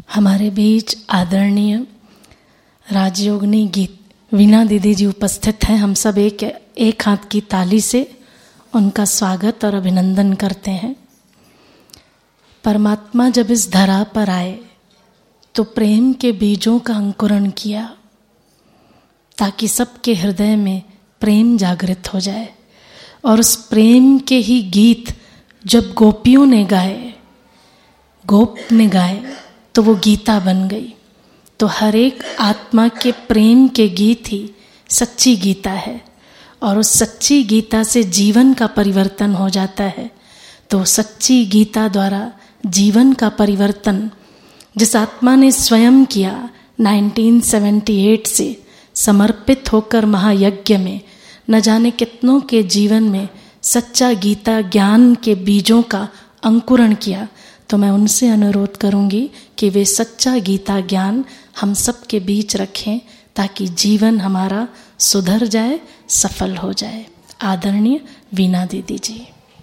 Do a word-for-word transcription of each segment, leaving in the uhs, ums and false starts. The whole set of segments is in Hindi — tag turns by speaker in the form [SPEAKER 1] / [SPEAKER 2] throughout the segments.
[SPEAKER 1] हमारे बीच आदरणीय राजयोगिनी गीत वीणा दीदी जी उपस्थित हैं। हम सब एक एक हाथ की ताली से उनका स्वागत और अभिनंदन करते हैं। परमात्मा जब इस धरा पर आए तो प्रेम के बीजों का अंकुरण किया ताकि सबके हृदय में प्रेम जागृत हो जाए, और उस प्रेम के ही गीत जब गोपियों ने गाए, गोप ने गाए, तो वो गीता बन गई। तो हर एक आत्मा के प्रेम के गीत ही सच्ची गीता है, और उस सच्ची गीता से जीवन का परिवर्तन हो जाता है। तो सच्ची गीता द्वारा जीवन का परिवर्तन जिस आत्मा ने स्वयं किया, उन्नीस सौ अठहत्तर से समर्पित होकर महायज्ञ में न जाने कितनों के जीवन में सच्चा गीता ज्ञान के बीजों का अंकुरण किया। तो मैं उनसे अनुरोध करूंगी कि वे सच्चा गीता ज्ञान हम सब के बीच रखें ताकि जीवन हमारा सुधर जाए, सफल हो जाए। आदरणीय वीणा दीदी जी।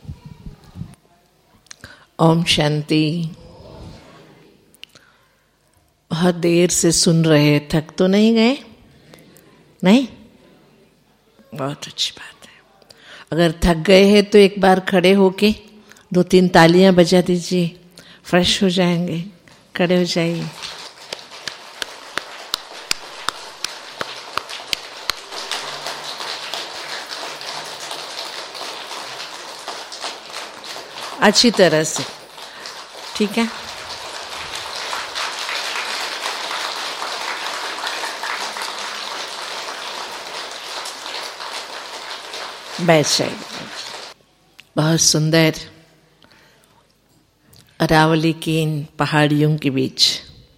[SPEAKER 2] ओम शांति। बहुत देर से सुन रहे, थक तो नहीं गए? नहीं? बहुत अच्छी बात है। अगर थक गए हैं तो एक बार खड़े होके दो तीन तालियां बजा दीजिए, फ्रेश हो जाएंगे। खड़े हो जाइए। अच्छी तरह से, ठीक है? बैठ जाइए। बहुत सुंदर अरावली की इन पहाड़ियों के बीच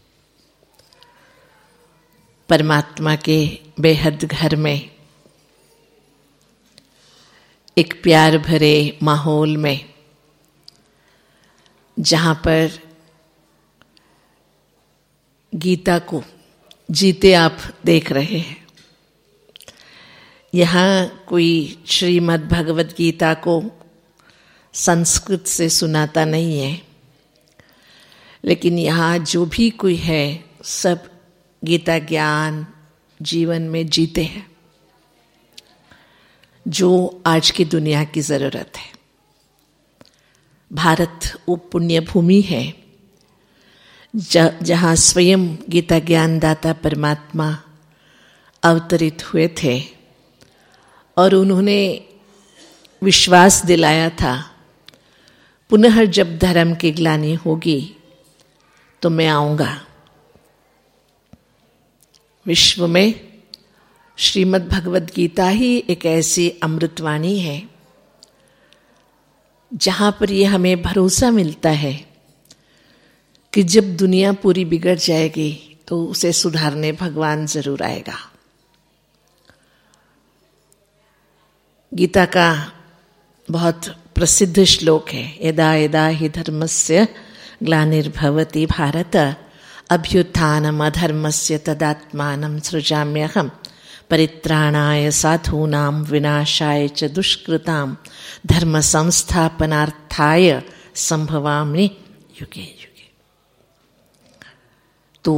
[SPEAKER 2] परमात्मा के बेहद घर में एक प्यार भरे माहौल में, जहाँ पर गीता को जीते आप देख रहे हैं। यहाँ कोई श्रीमद् भगवद गीता को संस्कृत से सुनाता नहीं है, लेकिन यहाँ जो भी कोई है सब गीता ज्ञान जीवन में जीते हैं, जो आज की दुनिया की ज़रूरत है। भारत वो पुण्य भूमि है जहाँ स्वयं गीता ज्ञान दाता परमात्मा अवतरित हुए थे, और उन्होंने विश्वास दिलाया था पुनः जब धर्म की ग्लानि होगी तो मैं आऊँगा। विश्व में श्रीमद् भगवद गीता ही एक ऐसी अमृतवाणी है जहाँ पर ये हमें भरोसा मिलता है कि जब दुनिया पूरी बिगड़ जाएगी तो उसे सुधारने भगवान जरूर आएगा। गीता का बहुत प्रसिद्ध श्लोक है, यदा यदा हि धर्मस्य ग्लानिर्भवति भारत अभ्युत्थानम् अधर्मस्य तदात्मानं सृजाम्यहम् परित्राणाय साधूनां विनाशाय च दुष्कृतां धर्म संस्थापनार्थाय संभवामि युगे युगे। तो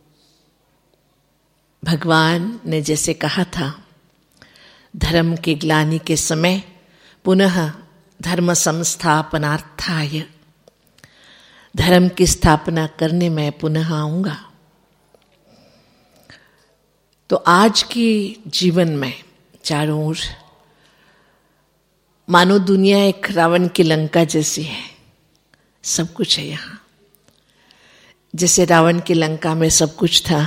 [SPEAKER 2] भगवान ने जैसे कहा था, धर्म के ग्लानि के समय पुनः धर्म संस्थापनार्थाय, धर्म की स्थापना करने मैं पुनः आऊंगा। तो आज के जीवन में चारों ओर मानो दुनिया एक रावण की लंका जैसी है, सब कुछ है यहाँ। जैसे रावण की लंका में सब कुछ था,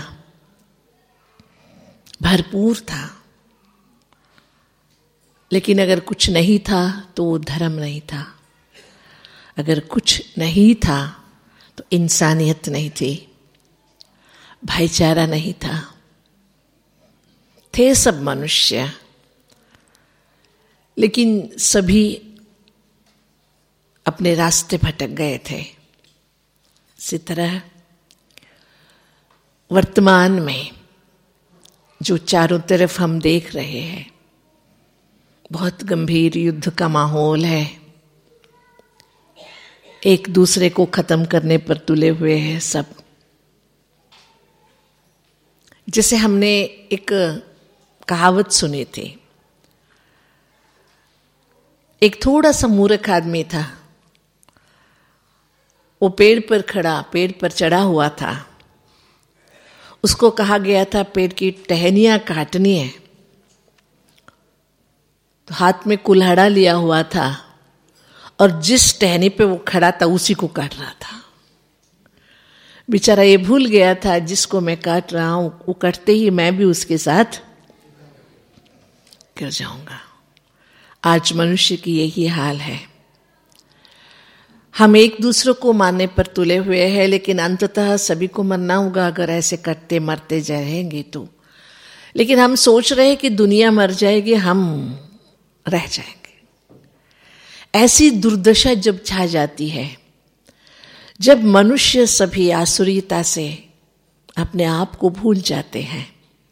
[SPEAKER 2] भरपूर था, लेकिन अगर कुछ नहीं था तो वो धर्म नहीं था। अगर कुछ नहीं था तो इंसानियत नहीं थी, भाईचारा नहीं था। थे सब मनुष्य, लेकिन सभी अपने रास्ते भटक गए थे। इसी तरह वर्तमान में जो चारों तरफ हम देख रहे हैं, बहुत गंभीर युद्ध का माहौल है। एक दूसरे को खत्म करने पर तुले हुए हैं सब। जैसे हमने एक कहावत सुनी थी, एक थोड़ा सा मूर्ख आदमी था, वो पेड़ पर खड़ा, पेड़ पर चढ़ा हुआ था। उसको कहा गया था पेड़ की टहनियां काटनी है, तो हाथ में कुल्हाड़ा लिया हुआ था और जिस टहनी पे वो खड़ा था उसी को काट रहा था। बेचारा ये भूल गया था जिसको मैं काट रहा हूं वो कटते ही मैं भी उसके साथ गिर जाऊंगा। आज मनुष्य की यही हाल है। हम एक दूसरे को मारने पर तुले हुए हैं, लेकिन अंततः सभी को मरना होगा अगर ऐसे कटते मरते जाएंगे तो। लेकिन हम सोच रहे हैं कि दुनिया मर जाएगी, हम रह जाएंगे। ऐसी दुर्दशा जब छा जाती है, जब मनुष्य सभी आसुरीता से अपने आप को भूल जाते हैं,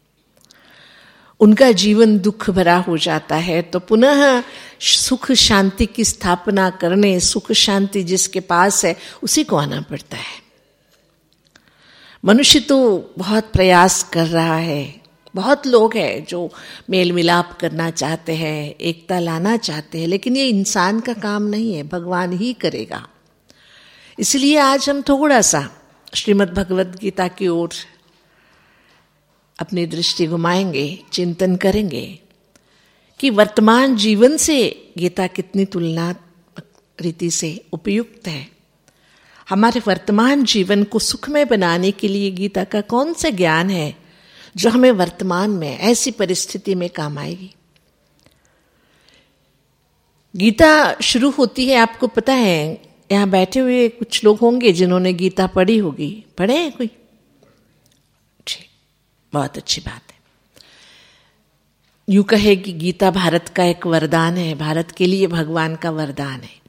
[SPEAKER 2] उनका जीवन दुख भरा हो जाता है, तो पुनः सुख शांति की स्थापना करने, सुख शांति जिसके पास है उसी को आना पड़ता है। मनुष्य तो बहुत प्रयास कर रहा है, बहुत लोग हैं जो मेल मिलाप करना चाहते हैं, एकता लाना चाहते हैं, लेकिन ये इंसान का काम नहीं है, भगवान ही करेगा। इसलिए आज हम थोड़ा सा श्रीमद् भगवद गीता की ओर अपनी दृष्टि घुमाएंगे, चिंतन करेंगे कि वर्तमान जीवन से गीता कितनी तुलना रीति से उपयुक्त है। हमारे वर्तमान जीवन को सुखमय बनाने के लिए गीता का कौन सा ज्ञान है जो हमें वर्तमान में ऐसी परिस्थिति में काम आएगी। गीता शुरू होती है, आपको पता है, यहां बैठे हुए कुछ लोग होंगे जिन्होंने गीता पढ़ी होगी। पढ़े हैं कोई? बहुत अच्छी बात है। यूं कहे कि गीता भारत का एक वरदान है, भारत के लिए भगवान का वरदान है।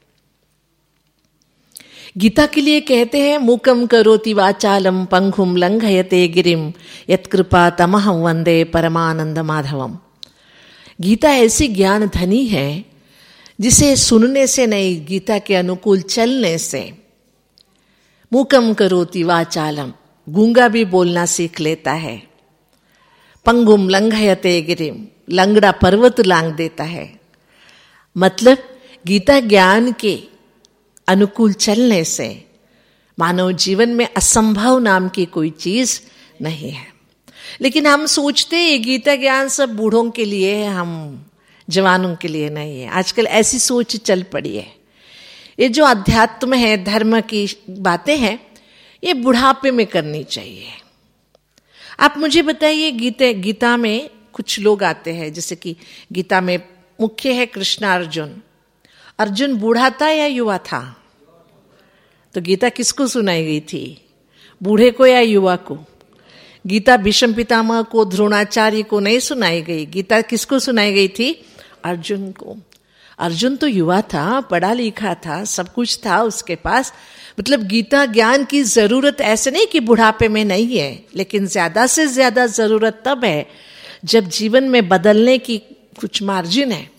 [SPEAKER 2] गीता के लिए कहते हैं, मूकम करोति वाचालम पंगुम लंघयते गिरिम यत्कृपा तमहं वंदे परमानंद माधवम। गीता ऐसी ज्ञान धनी है जिसे सुनने से नहीं, गीता के अनुकूल चलने से। मूकम करोति वाचालम, गूंगा भी बोलना सीख लेता है। पंगुम लंघयते गिरिम, लंगड़ा पर्वत लांग देता है। मतलब गीता ज्ञान के अनुकूल चलने से मानव जीवन में असंभव नाम की कोई चीज नहीं है। लेकिन हम सोचते हैं ये गीता ज्ञान सब बूढ़ों के लिए है, हम जवानों के लिए नहीं है। आजकल ऐसी सोच चल पड़ी है। ये जो अध्यात्म है, धर्म की बातें हैं, ये बुढ़ापे में करनी चाहिए। आप मुझे बताइए, गीता गीता में कुछ लोग आते हैं, जैसे कि गीता में मुख्य है कृष्ण अर्जुन। अर्जुन बूढ़ा था या युवा था? तो गीता किसको सुनाई गई थी, बूढ़े को या युवा को? गीता भीष्म पितामह को, द्रोणाचार्य को नहीं सुनाई गई। गीता किसको सुनाई गई थी? अर्जुन को। अर्जुन तो युवा था, पढ़ा लिखा था, सब कुछ था उसके पास। मतलब गीता ज्ञान की जरूरत ऐसे नहीं कि बुढ़ापे में नहीं है, लेकिन ज्यादा से ज्यादा जरूरत तब है जब जीवन में बदलने की कुछ मार्जिन है,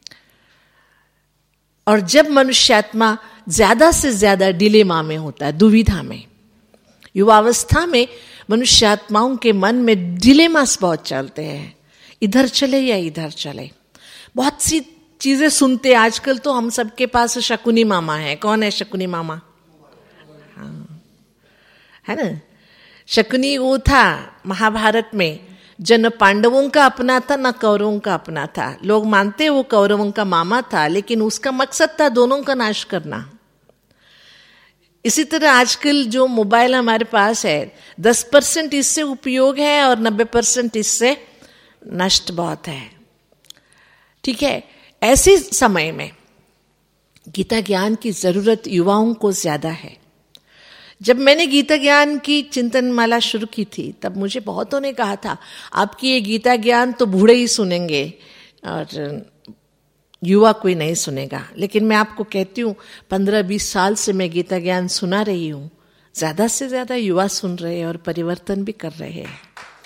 [SPEAKER 2] और जब मनुष्यात्मा ज्यादा से ज्यादा डिलेमा में होता है, दुविधा में। युवावस्था में मनुष्यात्माओं के मन में डिलेमास बहुत चलते हैं, इधर चले या इधर चले। बहुत सी चीजें सुनते। आजकल तो हम सबके पास शकुनी मामा है। कौन है शकुनी मामा? हाँ, है ना। शकुनी वो था महाभारत में, जन पांडवों का अपना था न कौरवों का अपना था। लोग मानते वो कौरवों का मामा था, लेकिन उसका मकसद था दोनों का नाश करना। इसी तरह आजकल जो मोबाइल हमारे पास है, दस परसेंट इससे उपयोग है और नब्बे परसेंट इससे नष्ट बहुत है। ठीक है, ऐसे समय में गीता ज्ञान की जरूरत युवाओं को ज्यादा है। जब मैंने गीता ज्ञान की चिंतन माला शुरू की थी, तब मुझे बहुतों ने कहा था आपकी ये गीता ज्ञान तो बूढ़े ही सुनेंगे और युवा कोई नहीं सुनेगा। लेकिन मैं आपको कहती हूँ, पंद्रह बीस साल से मैं गीता ज्ञान सुना रही हूँ, ज्यादा से ज्यादा युवा सुन रहे हैं और परिवर्तन भी कर रहे हैं।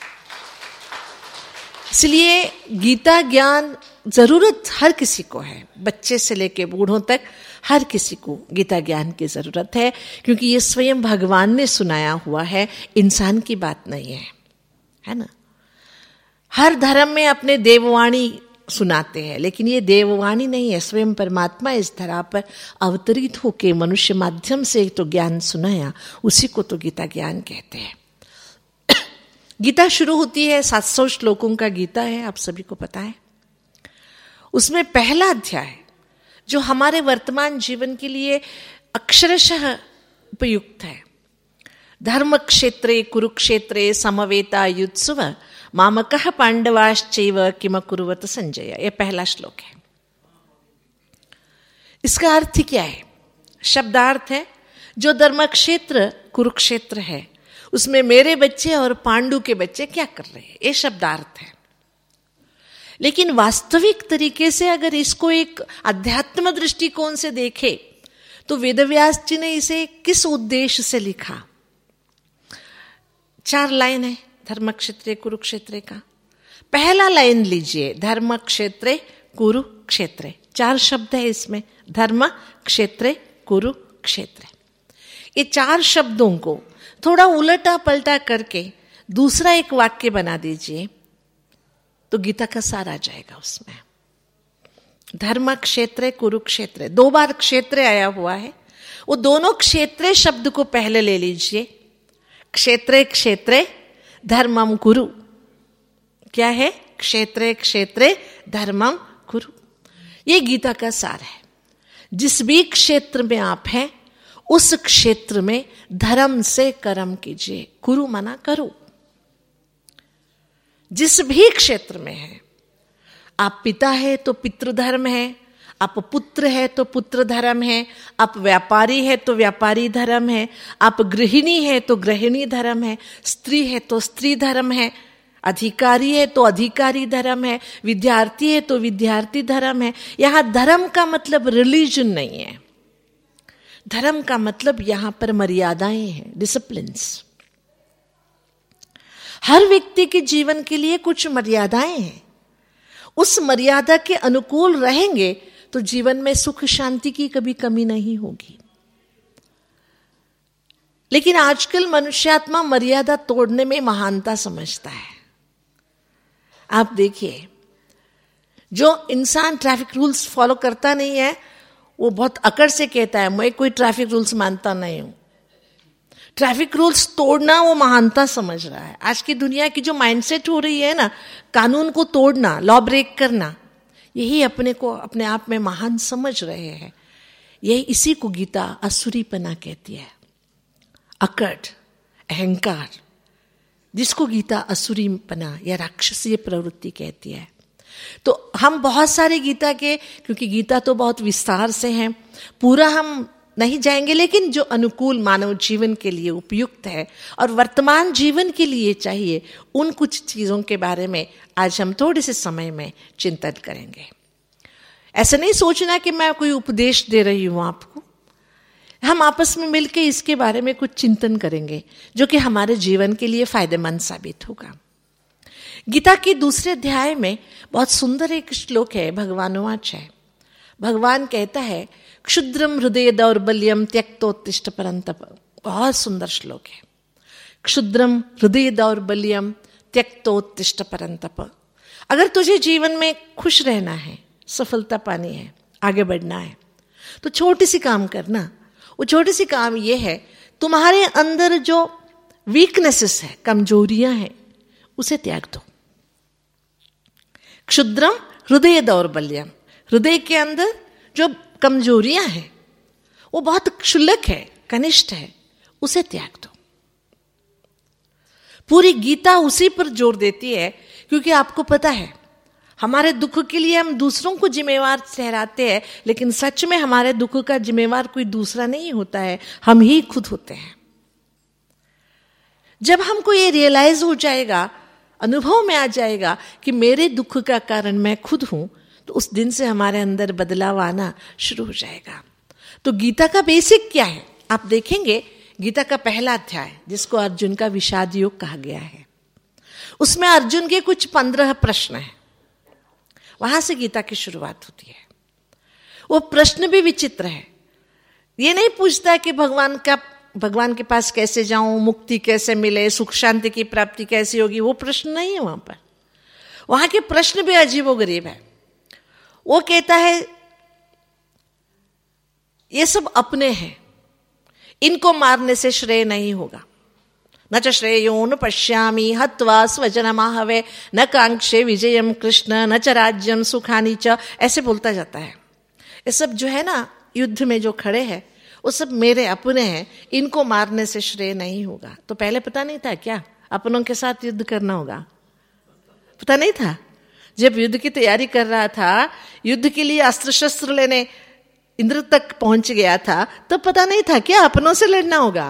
[SPEAKER 2] इसलिए गीता ज्ञान जरूरत हर किसी को है, बच्चे से लेके बूढ़ों तक हर किसी को गीता ज्ञान की जरूरत है, क्योंकि ये स्वयं भगवान ने सुनाया हुआ है, इंसान की बात नहीं है। है ना। हर धर्म में अपने देववाणी सुनाते हैं, लेकिन ये देववाणी नहीं है, स्वयं परमात्मा इस धरा पर अवतरित होके मनुष्य माध्यम से तो ज्ञान सुनाया, उसी को तो गीता ज्ञान कहते हैं। गीता शुरू होती है, सात सौ श्लोकों का गीता है, आप सभी को पता है। उसमें पहला अध्याय जो हमारे वर्तमान जीवन के लिए अक्षरशः उपयुक्त है, धर्म क्षेत्रे कुरुक्षेत्रे समवेता युत्सव मामकः पांडवाश्चैव किम कुर्वत संजय, यह पहला श्लोक है। इसका अर्थ क्या है? शब्दार्थ है, जो धर्म क्षेत्र कुरुक्षेत्र है उसमें मेरे बच्चे और पांडु के बच्चे क्या कर रहे हैं, ये शब्दार्थ है। लेकिन वास्तविक तरीके से अगर इसको एक अध्यात्म दृष्टिकोण से देखे तो वेदव्यास जी ने इसे किस उद्देश्य से लिखा? चार लाइन है धर्म क्षेत्रे कुरुक्षेत्रे का। पहला लाइन लीजिए, धर्म क्षेत्रे कुरुक्षेत्रे, चार शब्द है इसमें, धर्म क्षेत्रे कुरुक्षेत्रे। ये चार शब्दों को थोड़ा उलटा पलटा करके दूसरा एक वाक्य बना दीजिए तो गीता का सार आ जाएगा उसमें। धर्म क्षेत्रे कुरुक्षेत्रे, दो बार क्षेत्र आया हुआ है, वो दोनों क्षेत्रे शब्द को पहले ले लीजिए। क्षेत्रे क्षेत्रे धर्मम कुरु, क्या है? क्षेत्रे क्षेत्रे धर्मम कुरु, ये गीता का सार है। जिस भी क्षेत्र में आप हैं उस क्षेत्र में धर्म से कर्म कीजिए, कुरु मना करो। जिस भी क्षेत्र में है, आप पिता है तो पितृधर्म है, आप पुत्र है तो पुत्र धर्म है, आप व्यापारी है तो व्यापारी धर्म है, आप गृहिणी है तो गृहिणी धर्म है, स्त्री है तो स्त्री धर्म है, अधिकारी है तो अधिकारी धर्म है, विद्यार्थी है तो विद्यार्थी धर्म है। यहां धर्म का मतलब रिलीजन नहीं है, धर्म का मतलब यहां पर मर्यादाएं हैं, डिसिप्लिन्स। हर व्यक्ति के जीवन के लिए कुछ मर्यादाएं हैं, उस मर्यादा के अनुकूल रहेंगे तो जीवन में सुख शांति की कभी कमी नहीं होगी। लेकिन आजकल मनुष्यात्मा मर्यादा तोड़ने में महानता समझता है। आप देखिए, जो इंसान ट्रैफिक रूल्स फॉलो करता नहीं है वो बहुत अकड़ से कहता है मैं कोई ट्रैफिक रूल्स मानता नहीं हूं। ट्रैफिक रूल्स तोड़ना वो महानता समझ रहा है। आज की दुनिया की जो माइंडसेट हो रही है ना, कानून को तोड़ना, लॉ ब्रेक करना, यही अपने को अपने आप में महान समझ रहे हैं। यही इसी को गीता असुरीपना कहती है, अकड़, अहंकार, जिसको गीता असुरीपना या राक्षसीय प्रवृत्ति कहती है। तो हम बहुत सारे गीता के, क्योंकि गीता तो बहुत विस्तार से है, पूरा हम नहीं जाएंगे, लेकिन जो अनुकूल मानव जीवन के लिए उपयुक्त है और वर्तमान जीवन के लिए चाहिए, उन कुछ चीजों के बारे में आज हम थोड़े से समय में चिंतन करेंगे। ऐसा नहीं सोचना कि मैं कोई उपदेश दे रही हूं आपको, हम आपस में मिलकर इसके बारे में कुछ चिंतन करेंगे जो कि हमारे जीवन के लिए फायदेमंद साबित होगा। गीता के दूसरे अध्याय में बहुत सुंदर एक श्लोक है, भगवानुवाच है। भगवान कहता है, क्षुद्रम हृदय दौर्बल्यम त्यक्तोत्तिष्ठ परंतप। बहुत सुंदर श्लोक है। क्षुद्रम हृदय दौर्बल्यम त्यक्तोत्तिष्ठ परंतप। अगर तुझे जीवन में खुश रहना है, सफलता पानी है, आगे बढ़ना है, तो छोटी सी काम करना। वो छोटी सी काम ये है, तुम्हारे अंदर जो वीकनेसेस है, कमजोरियां हैं, उसे त्याग दो। क्षुद्रम हृदय दौर्बल्यम, हृदय के अंदर जो कमजोरियां हैं वो बहुत क्षुल्लक है, कनिष्ठ है, उसे त्याग दो। पूरी गीता उसी पर जोर देती है, क्योंकि आपको पता है हमारे दुख के लिए हम दूसरों को जिम्मेवार ठहराते हैं, लेकिन सच में हमारे दुख का जिम्मेवार कोई दूसरा नहीं होता है, हम ही खुद होते हैं। जब हमको ये रियलाइज हो जाएगा, अनुभव में आ जाएगा कि मेरे दुख का कारण मैं खुद हूं, तो उस दिन से हमारे अंदर बदलाव आना शुरू हो जाएगा। तो गीता का बेसिक क्या है आप देखेंगे। गीता का पहला अध्याय, जिसको अर्जुन का विषाद योग कहा गया है, उसमें अर्जुन के कुछ पंद्रह प्रश्न हैं। वहां से गीता की शुरुआत होती है। वो प्रश्न भी विचित्र है। ये नहीं पूछता कि भगवान का भगवान के पास कैसे जाऊं, मुक्ति कैसे मिले, सुख शांति की प्राप्ति कैसी होगी, वो प्रश्न नहीं है वहां पर। वहां के प्रश्न भी अजीबोगरीब है। वो कहता है ये सब अपने हैं, इनको मारने से श्रेय नहीं होगा। न च श्रेयो न पश्यामि हत्वा स्वजनमाहवे न कांक्षे विजयम कृष्ण न च राज्यम सुखानि च, ऐसे बोलता जाता है। ये सब जो है ना युद्ध में जो खड़े हैं वो सब मेरे अपने हैं, इनको मारने से श्रेय नहीं होगा। तो पहले पता नहीं था क्या अपनों के साथ युद्ध करना होगा? पता नहीं था। जब युद्ध की तैयारी कर रहा था, युद्ध के लिए अस्त्र शस्त्र लेने इंद्र तक पहुंच गया था, तो पता नहीं था क्या अपनों से लड़ना होगा।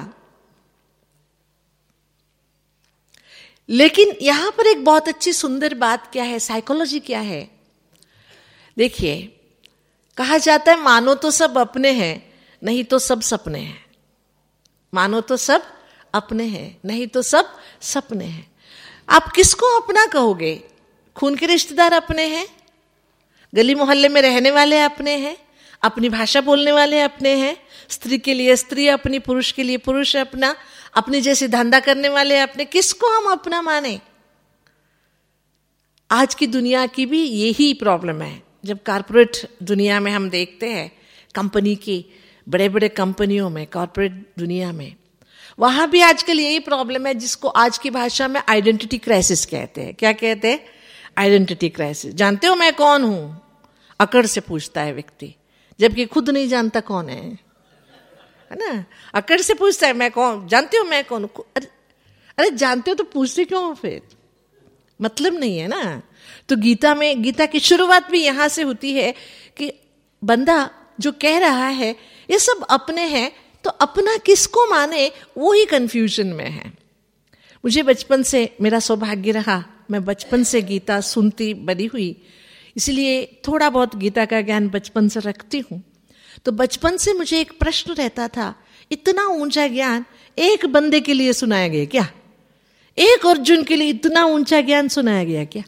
[SPEAKER 2] लेकिन यहां पर एक बहुत अच्छी सुंदर बात क्या है, साइकोलॉजी क्या है। देखिए, कहा जाता है मानो तो सब अपने हैं, नहीं तो सब सपने हैं। मानो तो सब अपने हैं, नहीं तो सब सपने हैं। आप किसको अपना कहोगे? खून के रिश्तेदार अपने हैं, गली मोहल्ले में रहने वाले अपने हैं, अपनी भाषा बोलने वाले अपने हैं, स्त्री के लिए स्त्री अपनी, पुरुष के लिए पुरुष अपना, अपनी जैसे धंधा करने वाले अपने। किसको हम अपना माने? आज की दुनिया की भी यही प्रॉब्लम है। जब कॉर्पोरेट दुनिया में हम देखते हैं, कंपनी की बड़े बड़े कंपनियों में, कॉर्पोरेट दुनिया में, वहां भी आजकल यही प्रॉब्लम है, जिसको आज की भाषा में आइडेंटिटी क्राइसिस कहते हैं। क्या कहते हैं? Identity crisis. जानते हो मैं कौन हूं? अकड़ से पूछता है व्यक्ति, जबकि खुद नहीं जानता कौन है, है ना। अकड़ से पूछता है मैं कौन, जानते हो मैं कौन? अरे, अरे जानते हो तो पूछते क्यों हो फिर? मतलब नहीं है ना। तो गीता में, गीता की शुरुआत भी यहां से होती है कि बंदा जो कह रहा है ये सब अपने हैं, तो अपना किसको माने, वो ही कंफ्यूजन में है। मुझे बचपन से मेरा सौभाग्य रहा, मैं बचपन से गीता सुनती बड़ी हुई, इसलिए थोड़ा बहुत गीता का ज्ञान बचपन से रखती हूं। तो बचपन से मुझे एक प्रश्न रहता था, इतना ऊंचा ज्ञान एक बंदे के लिए सुनाया गया क्या? एक अर्जुन के लिए इतना ऊंचा ज्ञान सुनाया गया क्या?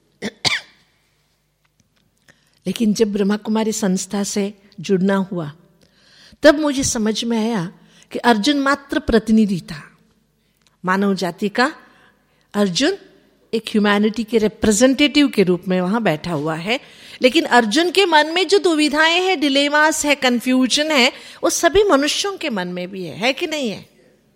[SPEAKER 2] लेकिन जब ब्रह्मा कुमारी संस्था से जुड़ना हुआ, तब मुझे समझ में आया कि अर्जुन मात्र प्रतिनिधि था मानव जाति का। अर्जुन एक ह्यूमैनिटी के रिप्रेजेंटेटिव के रूप में वहां बैठा हुआ है, लेकिन अर्जुन के मन में जो दुविधाएं हैं, डिलेमास है, कंफ्यूजन है, वो सभी मनुष्यों के मन में भी है, है कि नहीं है?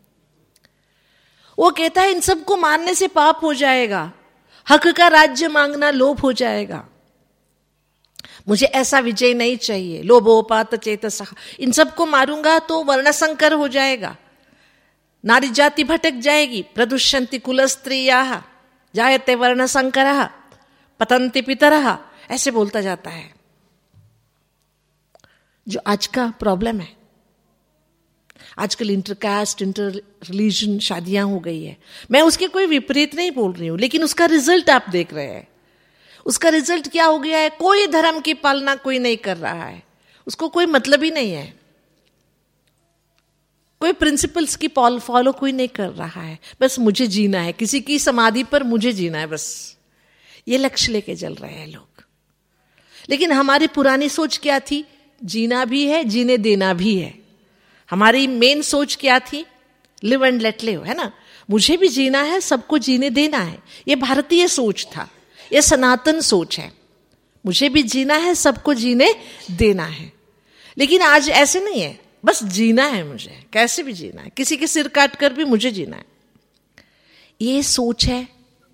[SPEAKER 2] वो कहता है इन सबको मानने से पाप हो जाएगा, हक का राज्य मांगना लोभ हो जाएगा, मुझे ऐसा विजय नहीं चाहिए, लोभोपात चेतसः, इन सबको मारूंगा तो वर्णसंकर हो जाएगा, नारी जाति भटक जाएगी, प्रदुष्यन्ति कुल स्त्रियाः जायते वर्णसंकरः पतन्ति पितरः, ऐसे बोलता जाता है। जो आज का प्रॉब्लम है, आजकल इंटरकास्ट, इंटर रिलीजन शादियां हो गई है। मैं उसके कोई विपरीत नहीं बोल रही हूं, लेकिन उसका रिजल्ट आप देख रहे हैं। उसका रिजल्ट क्या हो गया है? कोई धर्म की पालना कोई नहीं कर रहा है, उसको कोई मतलब ही नहीं है, कोई प्रिंसिपल्स की फॉलो कोई नहीं कर रहा है। बस मुझे जीना है, किसी की समाधि पर मुझे जीना है, बस ये लक्ष्य लेके चल रहे हैं लोग। लेकिन हमारी पुरानी सोच क्या थी? जीना भी है, जीने देना भी है। हमारी मेन सोच क्या थी? लिव एंड लेट लिव, है ना। मुझे भी जीना है, सबको जीने देना है, ये भारतीय सोच था, ये सनातन सोच है। मुझे भी जीना है, सबको जीने देना है। लेकिन आज ऐसे नहीं है, बस जीना है मुझे, कैसे भी जीना है, किसी के सिर काट कर भी मुझे जीना है। ये सोच है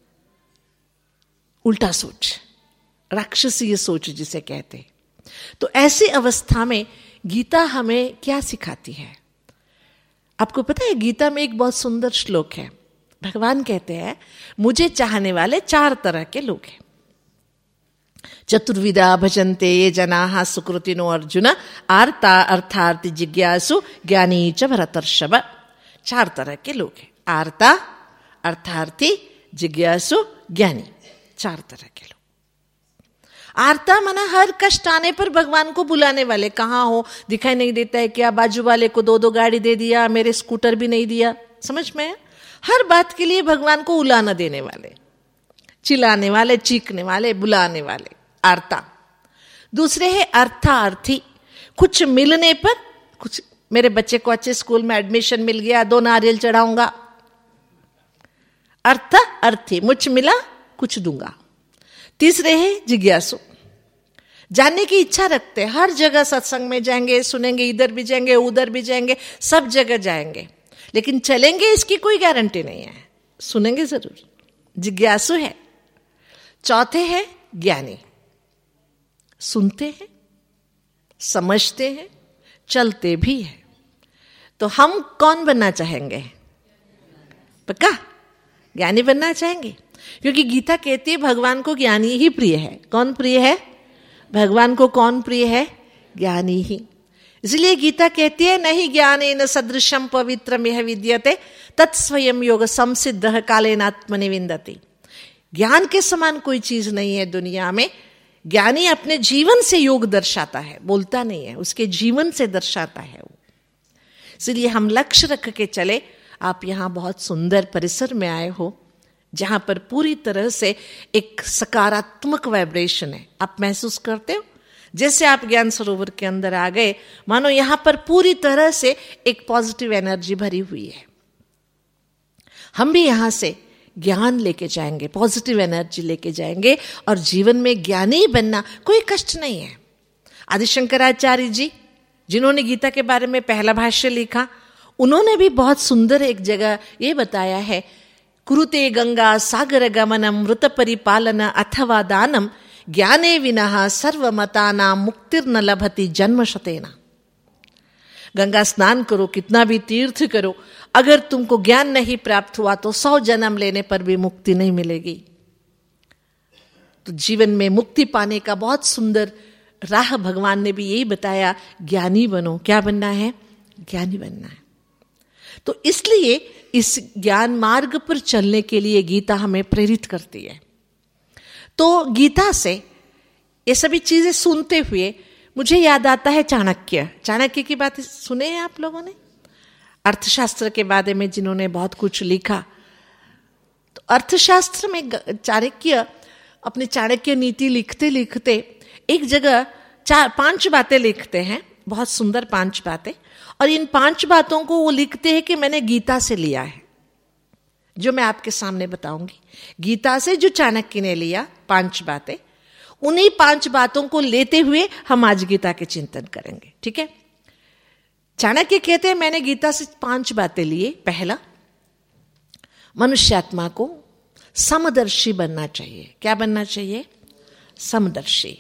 [SPEAKER 2] उल्टा सोच, राक्षसीय सोच जिसे कहते हैं। तो ऐसी अवस्था में गीता हमें क्या सिखाती है? आपको पता है गीता में एक बहुत सुंदर श्लोक है। भगवान कहते हैं मुझे चाहने वाले चार तरह के लोग हैं। चतुर्विधा भजन्ते ये जनाः सुकृतिनो अर्जुन आर्ता अर्थार्थी जिज्ञासु ज्ञानी च भरतर्षभ। चार तरह के लोग हैं, आर्ता, अर्थार्थी, जिज्ञासु, ज्ञानी, चार तरह के लोग। आर्ता माना हर कष्ट आने पर भगवान को बुलाने वाले। कहाँ हो, दिखाई नहीं देता है क्या? बाजू वाले को दो दो गाड़ी दे दिया, मेरे स्कूटर भी नहीं दिया। समझ में? हर बात के लिए भगवान को उलाना देने वाले, चिल्लाने वाले, चीखने वाले, बुलाने वाले, आर्ता। दूसरे है अर्थार्थी, कुछ मिलने पर कुछ मेरे बच्चे को अच्छे स्कूल में एडमिशन मिल गया, दो नारियल चढ़ाऊंगा। अर्थ अर्थी, मुझ मिला कुछ दूंगा। तीसरे है जिज्ञासु, जानने की इच्छा रखते, हर जगह सत्संग में जाएंगे, सुनेंगे, इधर भी जाएंगे, उधर भी जाएंगे, सब जगह जाएंगे, लेकिन चलेंगे इसकी कोई गारंटी नहीं है, सुनेंगे जरूर, जिज्ञासु है। चौथे है ज्ञानी, सुनते हैं, समझते हैं, चलते भी हैं। तो हम कौन बनना चाहेंगे? पक्का ज्ञानी बनना चाहेंगे, क्योंकि गीता कहती है भगवान को ज्ञानी ही प्रिय है। कौन प्रिय है? भगवान को कौन प्रिय है? ज्ञानी ही। इसलिए गीता कहती है नहीं ज्ञानेन सदृशम पवित्रम यह विद्यते तत्स्वयं योग संसिद्ध कालेनात्मनि विन्दति। ज्ञान के समान कोई चीज नहीं है दुनिया में। ज्ञानी अपने जीवन से योग दर्शाता है, बोलता नहीं है, उसके जीवन से दर्शाता है वो। इसलिए हम लक्ष्य रख के चले। आप यहाँ बहुत सुंदर परिसर में आए हो, जहां पर पूरी तरह से एक सकारात्मक वाइब्रेशन है। आप महसूस करते हो जैसे आप ज्ञान सरोवर के अंदर आ गए, मानो यहां पर पूरी तरह से एक पॉजिटिव एनर्जी भरी हुई है। हम भी यहां से ज्ञान लेके जाएंगे, पॉजिटिव एनर्जी लेके जाएंगे, और जीवन में ज्ञानी बनना कोई कष्ट नहीं है। आदि शंकराचार्य जी जिन्होंने गीता के बारे में पहला भाष्य लिखा, उन्होंने भी बहुत सुंदर एक जगह ये बताया है, कुरुते गंगा सागर गमनम मृत परिपालन अथवा दानम ज्ञाने विनः सर्वमतानां मुक्तिर्न लभति जन्म शतेना। गंगा स्नान करो, कितना भी तीर्थ करो, अगर तुमको ज्ञान नहीं प्राप्त हुआ तो सौ जन्म लेने पर भी मुक्ति नहीं मिलेगी। तो जीवन में मुक्ति पाने का बहुत सुंदर राह भगवान ने भी यही बताया, ज्ञानी बनो। क्या बनना है? ज्ञानी बनना है। तो इसलिए इस ज्ञान मार्ग पर चलने के लिए गीता हमें प्रेरित करती है। तो गीता से ये सभी चीजें सुनते हुए मुझे याद आता है चाणक्य। चाणक्य की बात सुने हैं आप लोगों ने? अर्थशास्त्र के बारे में जिन्होंने बहुत कुछ लिखा। तो अर्थशास्त्र में चाणक्य अपनी चाणक्य नीति लिखते लिखते एक जगह चार पांच बातें लिखते हैं, बहुत सुंदर पांच बातें, और इन पांच बातों को वो लिखते हैं कि मैंने गीता से लिया है, जो मैं आपके सामने बताऊंगी। गीता से जो चाणक्य ने लिया पांच बातें, उन्हीं पांच बातों को लेते हुए हम आज गीता के चिंतन करेंगे। ठीक है? चाणक्य कहते हैं मैंने गीता से पांच बातें लिए। पहला, मनुष्यात्मा को समदर्शी बनना चाहिए। क्या बनना चाहिए? समदर्शी।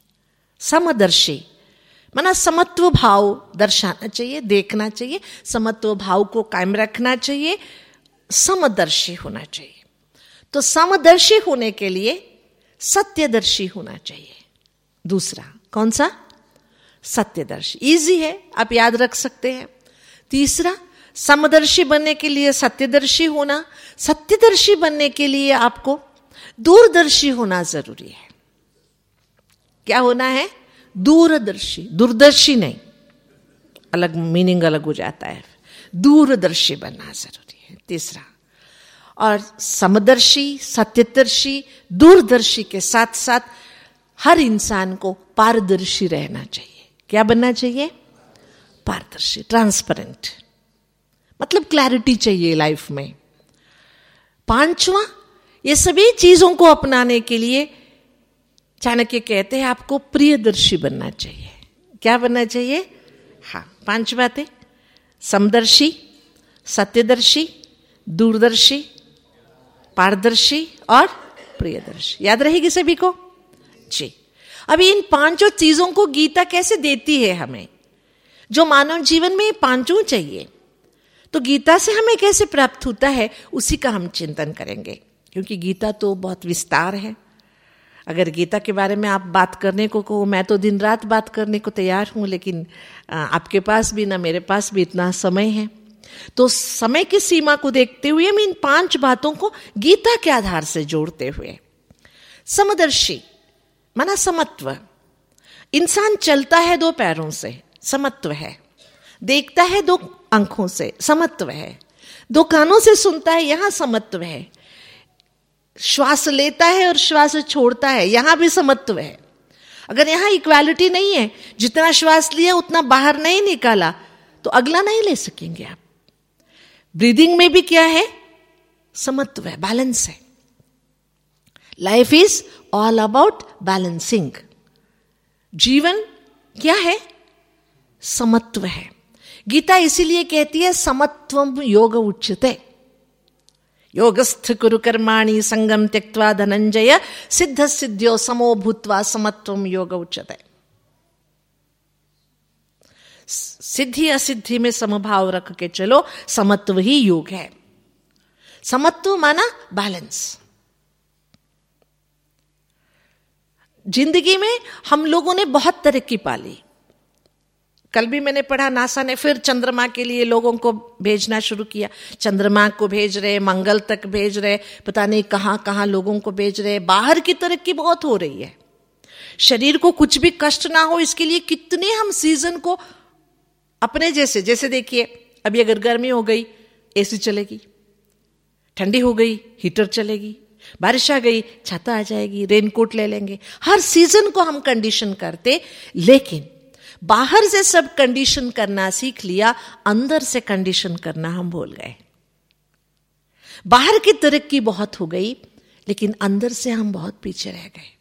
[SPEAKER 2] समदर्शी माना समत्व भाव दर्शाना चाहिए, देखना चाहिए, समत्व भाव को कायम रखना चाहिए, समदर्शी होना चाहिए। तो समदर्शी होने के लिए सत्यदर्शी होना चाहिए। दूसरा कौन सा? सत्यदर्शी। इजी है, आप याद रख सकते हैं। तीसरा, समदर्शी बनने के लिए सत्यदर्शी होना। सत्यदर्शी बनने के लिए आपको दूरदर्शी होना जरूरी है। क्या होना है? दूरदर्शी। दूरदर्शी नहीं, अलग मीनिंग अलग हो जाता है। दूरदर्शी बनना जरूरी है। तीसरा, और समदर्शी, सत्यदर्शी, दूरदर्शी के साथ साथ हर इंसान को पारदर्शी रहना चाहिए। क्या बनना चाहिए? पारदर्शी, ट्रांसपेरेंट, मतलब क्लैरिटी चाहिए लाइफ में। पांचवा, ये सभी चीजों को अपनाने के लिए चाणक्य कहते हैं आपको प्रियदर्शी बनना चाहिए। क्या बनना चाहिए? हाँ, पांच बातें, समदर्शी, सत्यदर्शी, दूरदर्शी, पारदर्शी और प्रियदर्शी। याद रहेगी सभी को जी। अभी इन पांचों चीजों को गीता कैसे देती है हमें? जो मानव जीवन में ये पांचों चाहिए, तो गीता से हमें कैसे प्राप्त होता है, उसी का हम चिंतन करेंगे। क्योंकि गीता तो बहुत विस्तार है। अगर गीता के बारे में आप बात करने को कहो, मैं तो दिन रात बात करने को तैयार हूं, लेकिन आपके पास भी ना मेरे पास भी इतना समय है। तो समय की सीमा को देखते हुए हम इन पांच बातों को गीता के आधार से जोड़ते हुए, समदर्शी माना समत्व। इंसान चलता है दो पैरों से, समत्व है। देखता है दो आंखों से, समत्व है। दो कानों से सुनता है, यहां समत्व है। श्वास लेता है और श्वास छोड़ता है, यहां भी समत्व है। अगर यहां इक्वालिटी नहीं है, जितना श्वास लिया उतना बाहर नहीं निकाला, तो अगला नहीं ले सकेंगे आप। ब्रीदिंग में भी क्या है? समत्व है, बैलेंस है। Life is all about balancing. जीवन क्या है? समत्व है। गीता इसीलिए कहती है समत्वम योग उच्यते। योगस्थ कुरु कर्माणि संगम त्यक्त्वा धनंजय सिद्ध सिद्ध्यो समो भूत्वा समत्वम योग उच्यते। सिद्धि असिद्धि में समभाव रख के चलो, समत्व ही योग है। समत्व माना बैलेंस। जिंदगी में हम लोगों ने बहुत तरक्की पाली। कल भी मैंने पढ़ा, नासा ने फिर चंद्रमा के लिए लोगों को भेजना शुरू किया। चंद्रमा को भेज रहे, मंगल तक भेज रहे, पता नहीं कहां कहां लोगों को भेज रहे। बाहर की तरक्की बहुत हो रही है। शरीर को कुछ भी कष्ट ना हो इसके लिए कितने हम सीजन को अपने जैसे, जैसे देखिए अभी अगर गर्मी हो गई एसी चलेगी, ठंडी हो गई हीटर चलेगी, बारिश आ गई छाता आ जाएगी, रेनकोट ले लेंगे। हर सीजन को हम कंडीशन करते, लेकिन बाहर से सब कंडीशन करना सीख लिया, अंदर से कंडीशन करना हम भूल गए। बाहर की तरक्की बहुत हो गई, लेकिन अंदर से हम बहुत पीछे रह गए।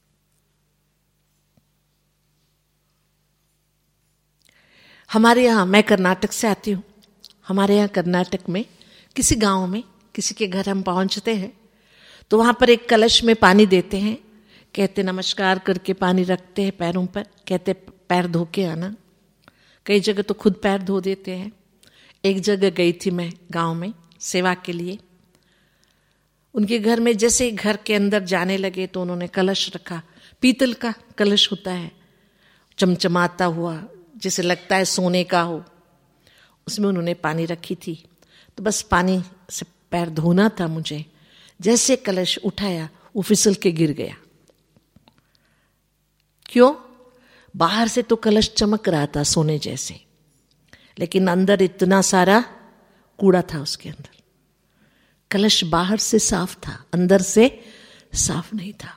[SPEAKER 2] हमारे यहां, मैं कर्नाटक से आती हूं, हमारे यहां कर्नाटक में किसी गांव में किसी के घर हम पहुंचते हैं तो वहां पर एक कलश में पानी देते हैं। कहते नमस्कार करके पानी रखते हैं पैरों पर, कहते पैर धो के आना। कई जगह तो खुद पैर धो देते हैं। एक जगह गई थी मैं गांव में सेवा के लिए। उनके घर में जैसे ही घर के अंदर जाने लगे तो उन्होंने कलश रखा, पीतल का कलश होता है, चमचमाता हुआ, जिसे लगता है सोने का हो। उसमें उन्होंने पानी रखी थी। तो बस पानी से पैर धोना था मुझे। जैसे कलश उठाया वो फिसल के गिर गया। क्यों? बाहर से तो कलश चमक रहा था सोने जैसे, लेकिन अंदर इतना सारा कूड़ा था उसके अंदर। कलश बाहर से साफ था, अंदर से साफ नहीं था।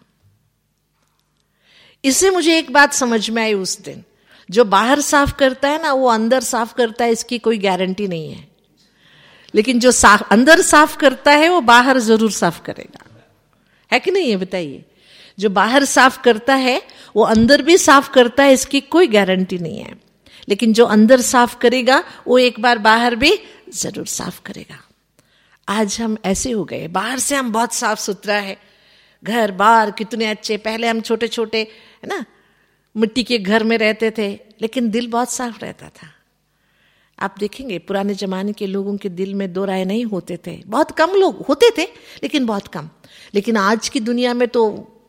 [SPEAKER 2] इससे मुझे एक बात समझ में आई उस दिन, जो बाहर साफ करता है ना वो अंदर साफ करता है, इसकी कोई गारंटी नहीं है। लेकिन जो साफ अंदर साफ करता है वो बाहर जरूर साफ करेगा, है कि नहीं? ये बताइए। जो बाहर साफ करता है वो अंदर भी साफ करता है, इसकी कोई गारंटी नहीं है। लेकिन जो अंदर साफ करेगा वो एक बार बाहर भी जरूर साफ करेगा। आज हम ऐसे हो गए, बाहर से हम बहुत साफ सुथरा है, घर बार कितने अच्छे। पहले हम छोटे छोटे है ना मिट्टी के घर में रहते थे, लेकिन दिल बहुत साफ रहता था। आप देखेंगे पुराने जमाने के लोगों के दिल में दो राय नहीं होते थे। बहुत कम लोग होते थे, लेकिन बहुत कम। लेकिन आज की दुनिया में तो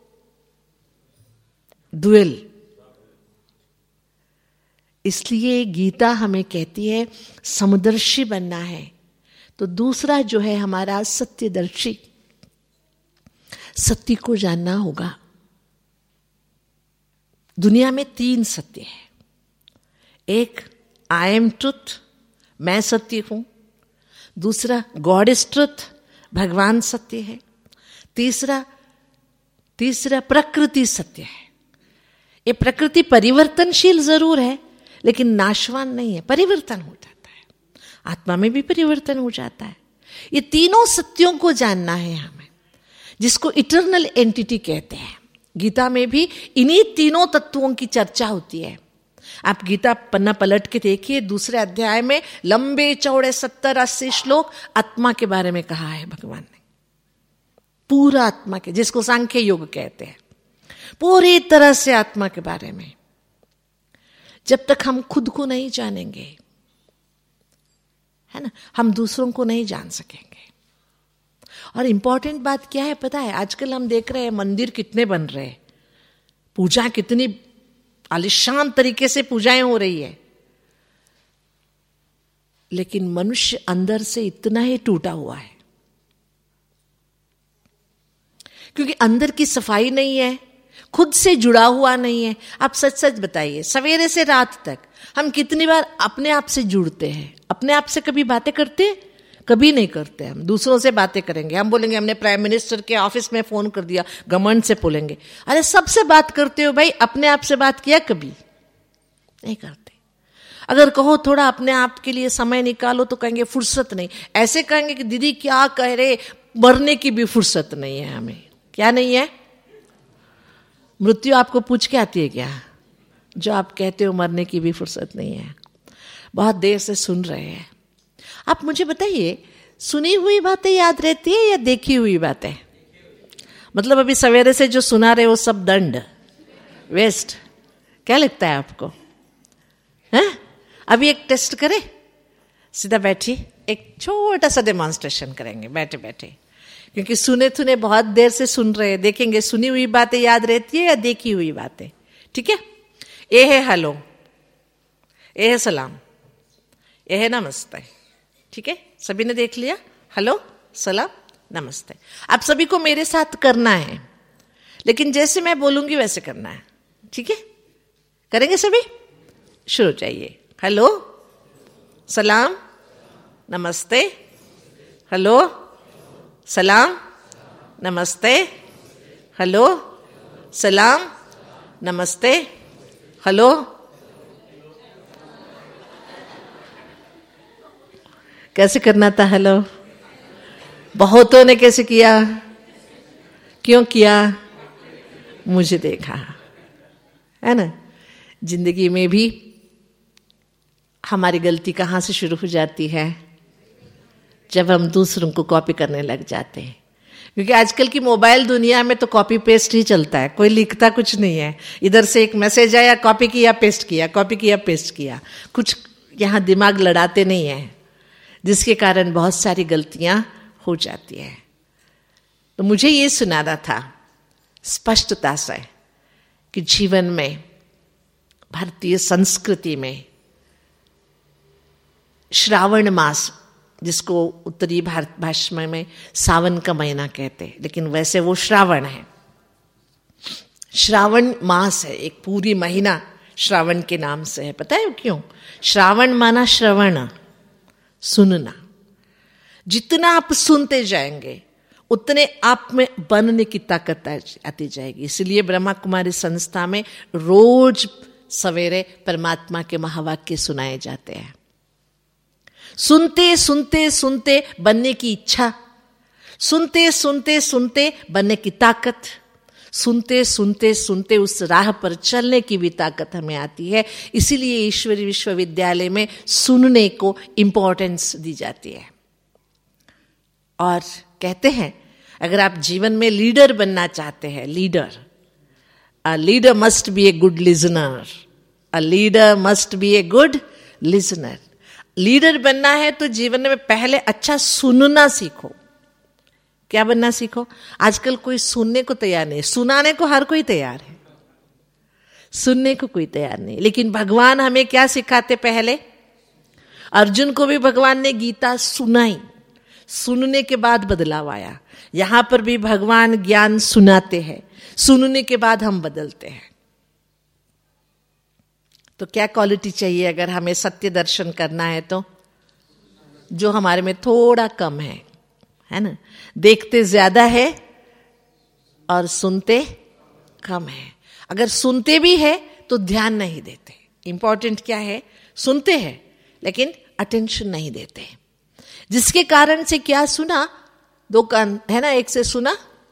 [SPEAKER 2] डुएल। इसलिए गीता हमें कहती है समदर्शी बनना है। तो दूसरा जो है हमारा सत्यदर्शी, सत्य को जानना होगा। दुनिया में तीन सत्य है। एक आई एम ट्रुथ, मैं सत्य हूं। दूसरा गॉड इज ट्रुथ, भगवान सत्य है। तीसरा तीसरा प्रकृति सत्य है। ये प्रकृति परिवर्तनशील जरूर है, लेकिन नाशवान नहीं है, परिवर्तन हो जाता है। आत्मा में भी परिवर्तन हो जाता है। ये तीनों सत्यों को जानना है हमें, जिसको इटर्नल एंटिटी कहते हैं। गीता में भी इन्हीं तीनों तत्वों की चर्चा होती है। आप गीता पन्ना पलट के देखिए, दूसरे अध्याय में लंबे चौड़े सत्तर अस्सी श्लोक आत्मा के बारे में कहा है भगवान ने। पूरा आत्मा के, जिसको सांख्य योग कहते हैं, पूरी तरह से आत्मा के बारे में। जब तक हम खुद को नहीं जानेंगे, है ना, हम दूसरों को नहीं जान सकेंगे। और इंपॉर्टेंट बात क्या है पता है? आजकल हम देख रहे हैं मंदिर कितने बन रहे हैं, पूजा कितनी आलिशान तरीके से पूजाएं हो रही है, लेकिन मनुष्य अंदर से इतना ही टूटा हुआ है, क्योंकि अंदर की सफाई नहीं है, खुद से जुड़ा हुआ नहीं है। आप सच सच बताइए, सवेरे से रात तक हम कितनी बार अपने आप से जुड़ते हैं? अपने आप से कभी बातें करते हैं? कभी नहीं करते। हम दूसरों से बातें करेंगे, हम बोलेंगे हमने प्राइम मिनिस्टर के ऑफिस में फोन कर दिया, घमंड से बोलेंगे। अरे सबसे बात करते हो भाई, अपने आप से बात किया कभी? नहीं करते। अगर कहो थोड़ा अपने आप के लिए समय निकालो तो कहेंगे फुर्सत नहीं। ऐसे कहेंगे कि दीदी क्या कह रहे, मरने की भी फुर्सत नहीं है हमें। क्या नहीं है? मृत्यु आपको पूछ के आती है क्या? जो आप कहते हो मरने की भी फुर्सत नहीं है। बहुत देर से सुन रहे हैं आप। मुझे बताइए, सुनी हुई बातें याद रहती है या देखी हुई बातें? मतलब अभी सवेरे से जो सुना रहे वो सब दंड, वेस्ट। क्या लगता है आपको? हैं? अभी एक टेस्ट करें, सीधा बैठिए, एक छोटा सा डेमॉन्स्ट्रेशन करेंगे बैठे बैठे, क्योंकि सुने थुने बहुत देर से सुन रहे हैं। देखेंगे सुनी हुई बातें याद रहती है या देखी हुई बातें। ठीक है? ए है हेलो, ए है सलाम, ए है नमस्ते। ठीक है, सभी ने देख लिया? हेलो, सलाम, नमस्ते। आप सभी को मेरे साथ करना है, लेकिन जैसे मैं बोलूंगी वैसे करना है। ठीक है? करेंगे सभी? शुरू चाहिए। हेलो, सलाम, नमस्ते। हेलो, सलाम, नमस्ते। हेलो, सलाम, नमस्ते। हेलो। कैसे करना था हेलो? बहुतों ने कैसे किया? क्यों किया? मुझे देखा, है ना। जिंदगी में भी हमारी गलती कहाँ से शुरू हो जाती है? जब हम दूसरों को कॉपी करने लग जाते हैं। क्योंकि आजकल की मोबाइल दुनिया में तो कॉपी पेस्ट ही चलता है, कोई लिखता कुछ नहीं है। इधर से एक मैसेज आया, कॉपी किया, पेस्ट किया, कॉपी किया, पेस्ट किया। कुछ यहाँ दिमाग लड़ाते नहीं है, जिसके कारण बहुत सारी गलतियां हो जाती है। तो मुझे ये सुनाना था स्पष्टता से कि जीवन में, भारतीय संस्कृति में श्रावण मास, जिसको उत्तरी भारत भाषा में सावन का महीना कहते हैं, लेकिन वैसे वो श्रावण है। श्रावण मास है, एक पूरी महीना श्रावण के नाम से है। पता है क्यों? श्रावण माना श्रवण, सुनना। जितना आप सुनते जाएंगे उतने आप में बनने की ताकत आती जाएगी। इसलिए ब्रह्मा कुमारी संस्था में रोज सवेरे परमात्मा के महावाक्य सुनाए जाते हैं। सुनते सुनते सुनते बनने की इच्छा, सुनते सुनते सुनते बनने की ताकत, सुनते सुनते सुनते उस राह पर चलने की भी ताकत हमें आती है। इसीलिए ईश्वरी विश्वविद्यालय में सुनने को इंपॉर्टेंस दी जाती है। और कहते हैं अगर आप जीवन में लीडर बनना चाहते हैं, leader a leader must be a good listener, a leader must be a good listener. Leader बनना है तो जीवन में पहले अच्छा सुनना सीखो। क्या बनना सीखो? आजकल कोई सुनने को तैयार नहीं, सुनाने को हर कोई तैयार है, सुनने को कोई तैयार नहीं। लेकिन भगवान हमें क्या सिखाते? पहले अर्जुन को भी भगवान ने गीता सुनाई, सुनने के बाद बदलाव आया। यहां पर भी भगवान ज्ञान सुनाते हैं, सुनने के बाद हम बदलते हैं। तो क्या क्वालिटी चाहिए अगर हमें सत्य दर्शन करना है? तो जो हमारे में थोड़ा कम है, है ना। देखते ज्यादा है और सुनते कम है। अगर सुनते भी है तो ध्यान नहीं देते। इंपॉर्टेंट क्या है? सुनते हैं लेकिन अटेंशन नहीं देते, जिसके कारण से क्या सुना, दो कान है ना, एक से सुना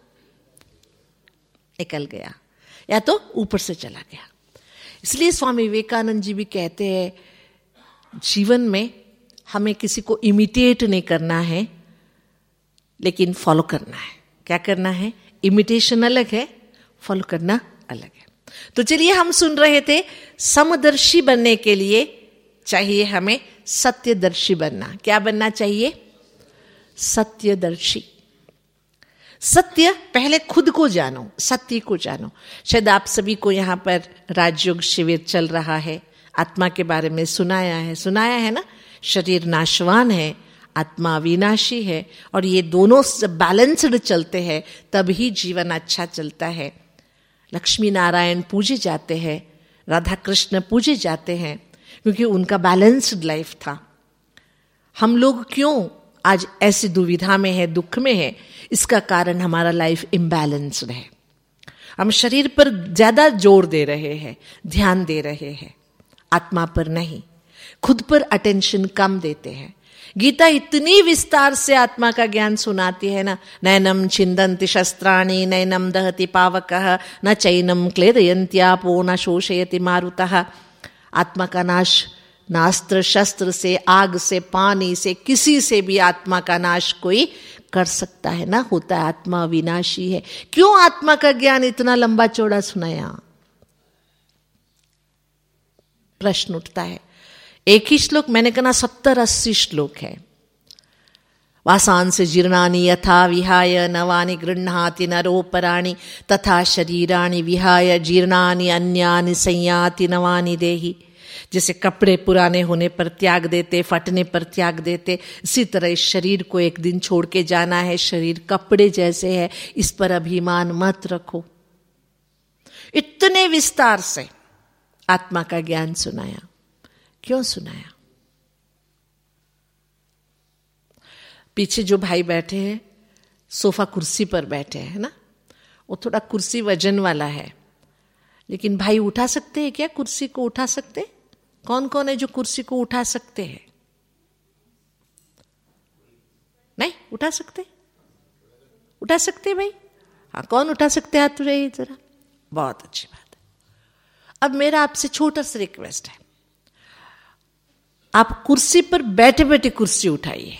[SPEAKER 2] निकल गया या तो ऊपर से चला गया। इसलिए स्वामी विवेकानंद जी भी कहते हैं जीवन में हमें किसी को इमिटेट नहीं करना है, लेकिन फॉलो करना है। क्या करना है? इमिटेशन अलग है, फॉलो करना अलग है। तो चलिए, हम सुन रहे थे समदर्शी बनने के लिए चाहिए हमें सत्यदर्शी बनना। क्या बनना चाहिए? सत्यदर्शी। सत्य पहले खुद को जानो, सत्य को जानो। शायद आप सभी को यहाँ पर राजयोग शिविर चल रहा है, आत्मा के बारे में सुनाया है सुनाया है ना। शरीर नाशवान है, आत्मा अविनाशी है, और ये दोनों बैलेंस्ड चलते हैं तभी जीवन अच्छा चलता है। लक्ष्मी नारायण पूजे जाते हैं, राधा कृष्ण पूजे जाते हैं, क्योंकि उनका बैलेंस्ड लाइफ था। हम लोग क्यों आज ऐसी दुविधा में है, दुख में है? इसका कारण हमारा लाइफ इम्बैलेंस्ड है। हम शरीर पर ज्यादा जोर दे रहे हैं, ध्यान दे रहे हैं, आत्मा पर नहीं। खुद पर अटेंशन कम देते हैं। गीता इतनी विस्तार से आत्मा का ज्ञान सुनाती है ना, नैनम छिन्दन्ति शस्त्राणि नैनम दहति पावकः न चैनम क्लेदयन्त्यापो न शोषयति मारुतः। आत्मा का नाश ना अस्त्र शस्त्र से, आग से, पानी से, किसी से भी आत्मा का नाश कोई कर सकता है ना होता है। आत्मा अविनाशी है। क्यों आत्मा का ज्ञान इतना लंबा चौड़ा सुनाया? प्रश्न उठता है। एक ही श्लोक, मैंने कहा सत्तर अस्सी श्लोक है। वासांस जीर्णानि यथा विहाय नवानि गृह्णाति नरोपराणि तथा शरीराणि विहाय जीर्णानि अन्यानि संयाति नवानि देहि। जैसे कपड़े पुराने होने पर त्याग देते, फटने पर त्याग देते, इसी तरह इस शरीर को एक दिन छोड़ के जाना है। शरीर कपड़े जैसे है, इस पर अभिमान मत रखो। इतने विस्तार से आत्मा का ज्ञान सुनाया। क्यों सुनाया? पीछे जो भाई बैठे हैं सोफा कुर्सी पर बैठे हैं ना, वो थोड़ा कुर्सी वजन वाला है, लेकिन भाई उठा सकते हैं क्या? कुर्सी को उठा सकते? कौन कौन है जो कुर्सी को उठा सकते हैं? नहीं उठा सकते? उठा सकते भाई? हाँ, कौन उठा सकते? हाथ रही जरा। बहुत अच्छी बात है। अब मेरा आपसे छोटा सा रिक्वेस्ट है, आप कुर्सी पर बैठे बैठे कुर्सी उठाइए।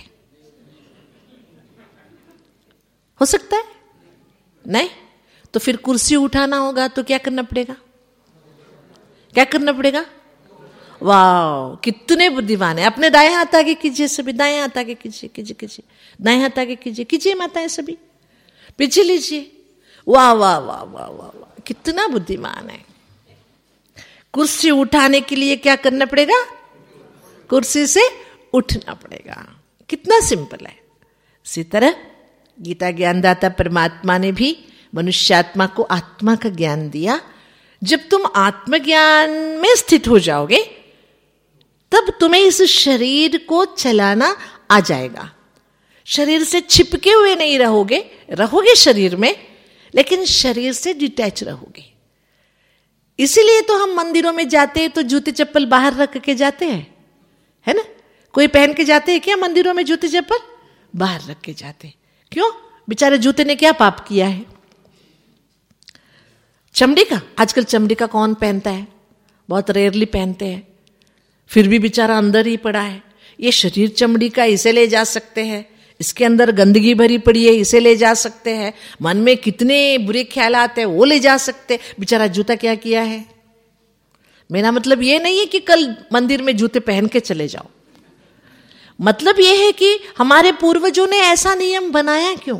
[SPEAKER 2] हो सकता है? नहीं तो फिर कुर्सी उठाना होगा तो क्या करना पड़ेगा? क्या करना पड़ेगा? वाह, कितने बुद्धिमान है। अपने दाएं हाथ आगे कीजिए सभी, दाएं हाथ आगे कीजिए कीजिए कीजिए दाएं हाथ आगे कीजिए कीजिए माताएं सभी, पीछे लीजिए। वाह वाह वाह वाह वाह वाह, कितना बुद्धिमान है। कुर्सी उठाने के लिए क्या करना पड़ेगा? कुर्सी से उठना पड़ेगा। कितना सिंपल है। इसी तरह गीता ज्ञानदाता परमात्मा ने भी मनुष्यात्मा को आत्मा का ज्ञान दिया। जब तुम आत्मज्ञान में स्थित हो जाओगे तब तुम्हें इस शरीर को चलाना आ जाएगा। शरीर से छिपके हुए नहीं रहोगे, रहोगे शरीर में, लेकिन शरीर से डिटैच रहोगे। इसीलिए तो हम मंदिरों में जाते हैं तो जूते चप्पल बाहर रख के जाते हैं, है ना? कोई पहन के जाते हैं क्या मंदिरों में? जूते चप्पल बाहर रख के जाते हैं। क्यों? बेचारे जूते ने क्या पाप किया है? चमड़ी का, आजकल चमड़ी का कौन पहनता है? बहुत रेयरली पहनते हैं, फिर भी बेचारा अंदर ही पड़ा है। ये शरीर चमड़ी का, इसे ले जा सकते हैं। इसके अंदर गंदगी भरी पड़ी है, इसे ले जा सकते हैं। मन में कितने बुरे ख्याल आते हैं, वो ले जा सकते। बेचारा जूता क्या किया है? मेरा मतलब ये नहीं है कि कल मंदिर में जूते पहन के चले जाओ। मतलब ये है कि हमारे पूर्वजों ने ऐसा नियम बनाया क्यों?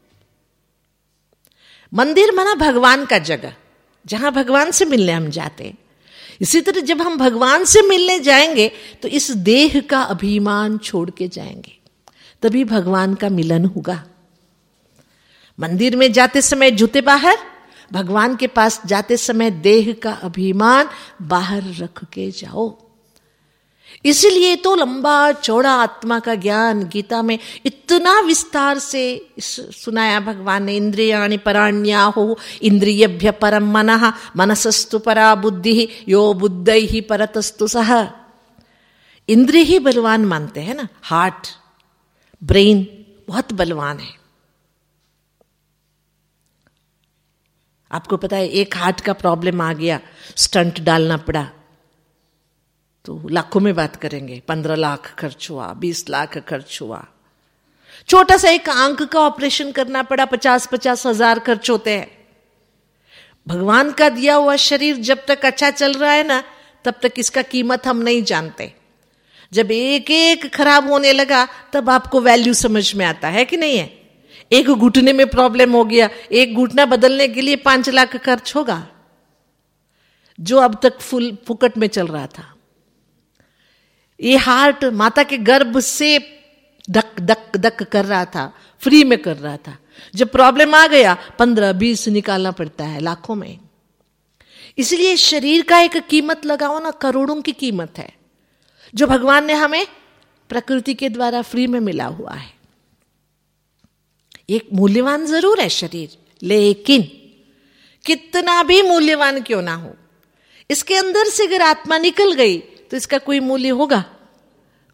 [SPEAKER 2] मंदिर माना भगवान का जगह, जहां भगवान से मिलने हम जाते हैं। इसी तरह जब हम भगवान से मिलने जाएंगे तो इस देह का अभिमान छोड़ के जाएंगे, तभी भगवान का मिलन होगा। मंदिर में जाते समय जूते बाहर, भगवान के पास जाते समय देह का अभिमान बाहर रख के जाओ। इसीलिए तो लंबा चौड़ा आत्मा का ज्ञान गीता में इतना विस्तार से सुनाया भगवान ने। इंद्रियाणि पराण्याहुः इंद्रियभ्य परम मनः मनसस्तु परा बुद्धि यो बुद्धैः परतस्तु सः। इंद्रिय ही बलवान मानते हैं ना, हार्ट ब्रेन बहुत बलवान है। आपको पता है एक हार्ट का प्रॉब्लम आ गया, स्टंट डालना पड़ा तो लाखों में बात करेंगे। पंद्रह लाख खर्च हुआ, बीस लाख खर्च हुआ। छोटा सा एक आंख का ऑपरेशन करना पड़ा, पचास पचास हजार खर्च होते हैं। भगवान का दिया हुआ शरीर जब तक अच्छा चल रहा है ना, तब तक इसका कीमत हम नहीं जानते। जब एक एक खराब होने लगा तब आपको वैल्यू समझ में आता है कि नहीं है? एक घुटने में प्रॉब्लम हो गया, एक घुटना बदलने के लिए पांच लाख खर्च होगा, जो अब तक फुल फुकट में चल रहा था। ये हार्ट माता के गर्भ से धक धक धक कर रहा था, फ्री में कर रहा था। जब प्रॉब्लम आ गया पंद्रह बीस निकालना पड़ता है, लाखों में। इसलिए शरीर का एक कीमत लगाओ ना, करोड़ों की कीमत है, जो भगवान ने हमें प्रकृति के द्वारा फ्री में मिला हुआ है। एक मूल्यवान जरूर है शरीर, लेकिन कितना भी मूल्यवान क्यों ना हो, इसके अंदर से अगर आत्मा निकल गई तो इसका कोई मूल्य होगा?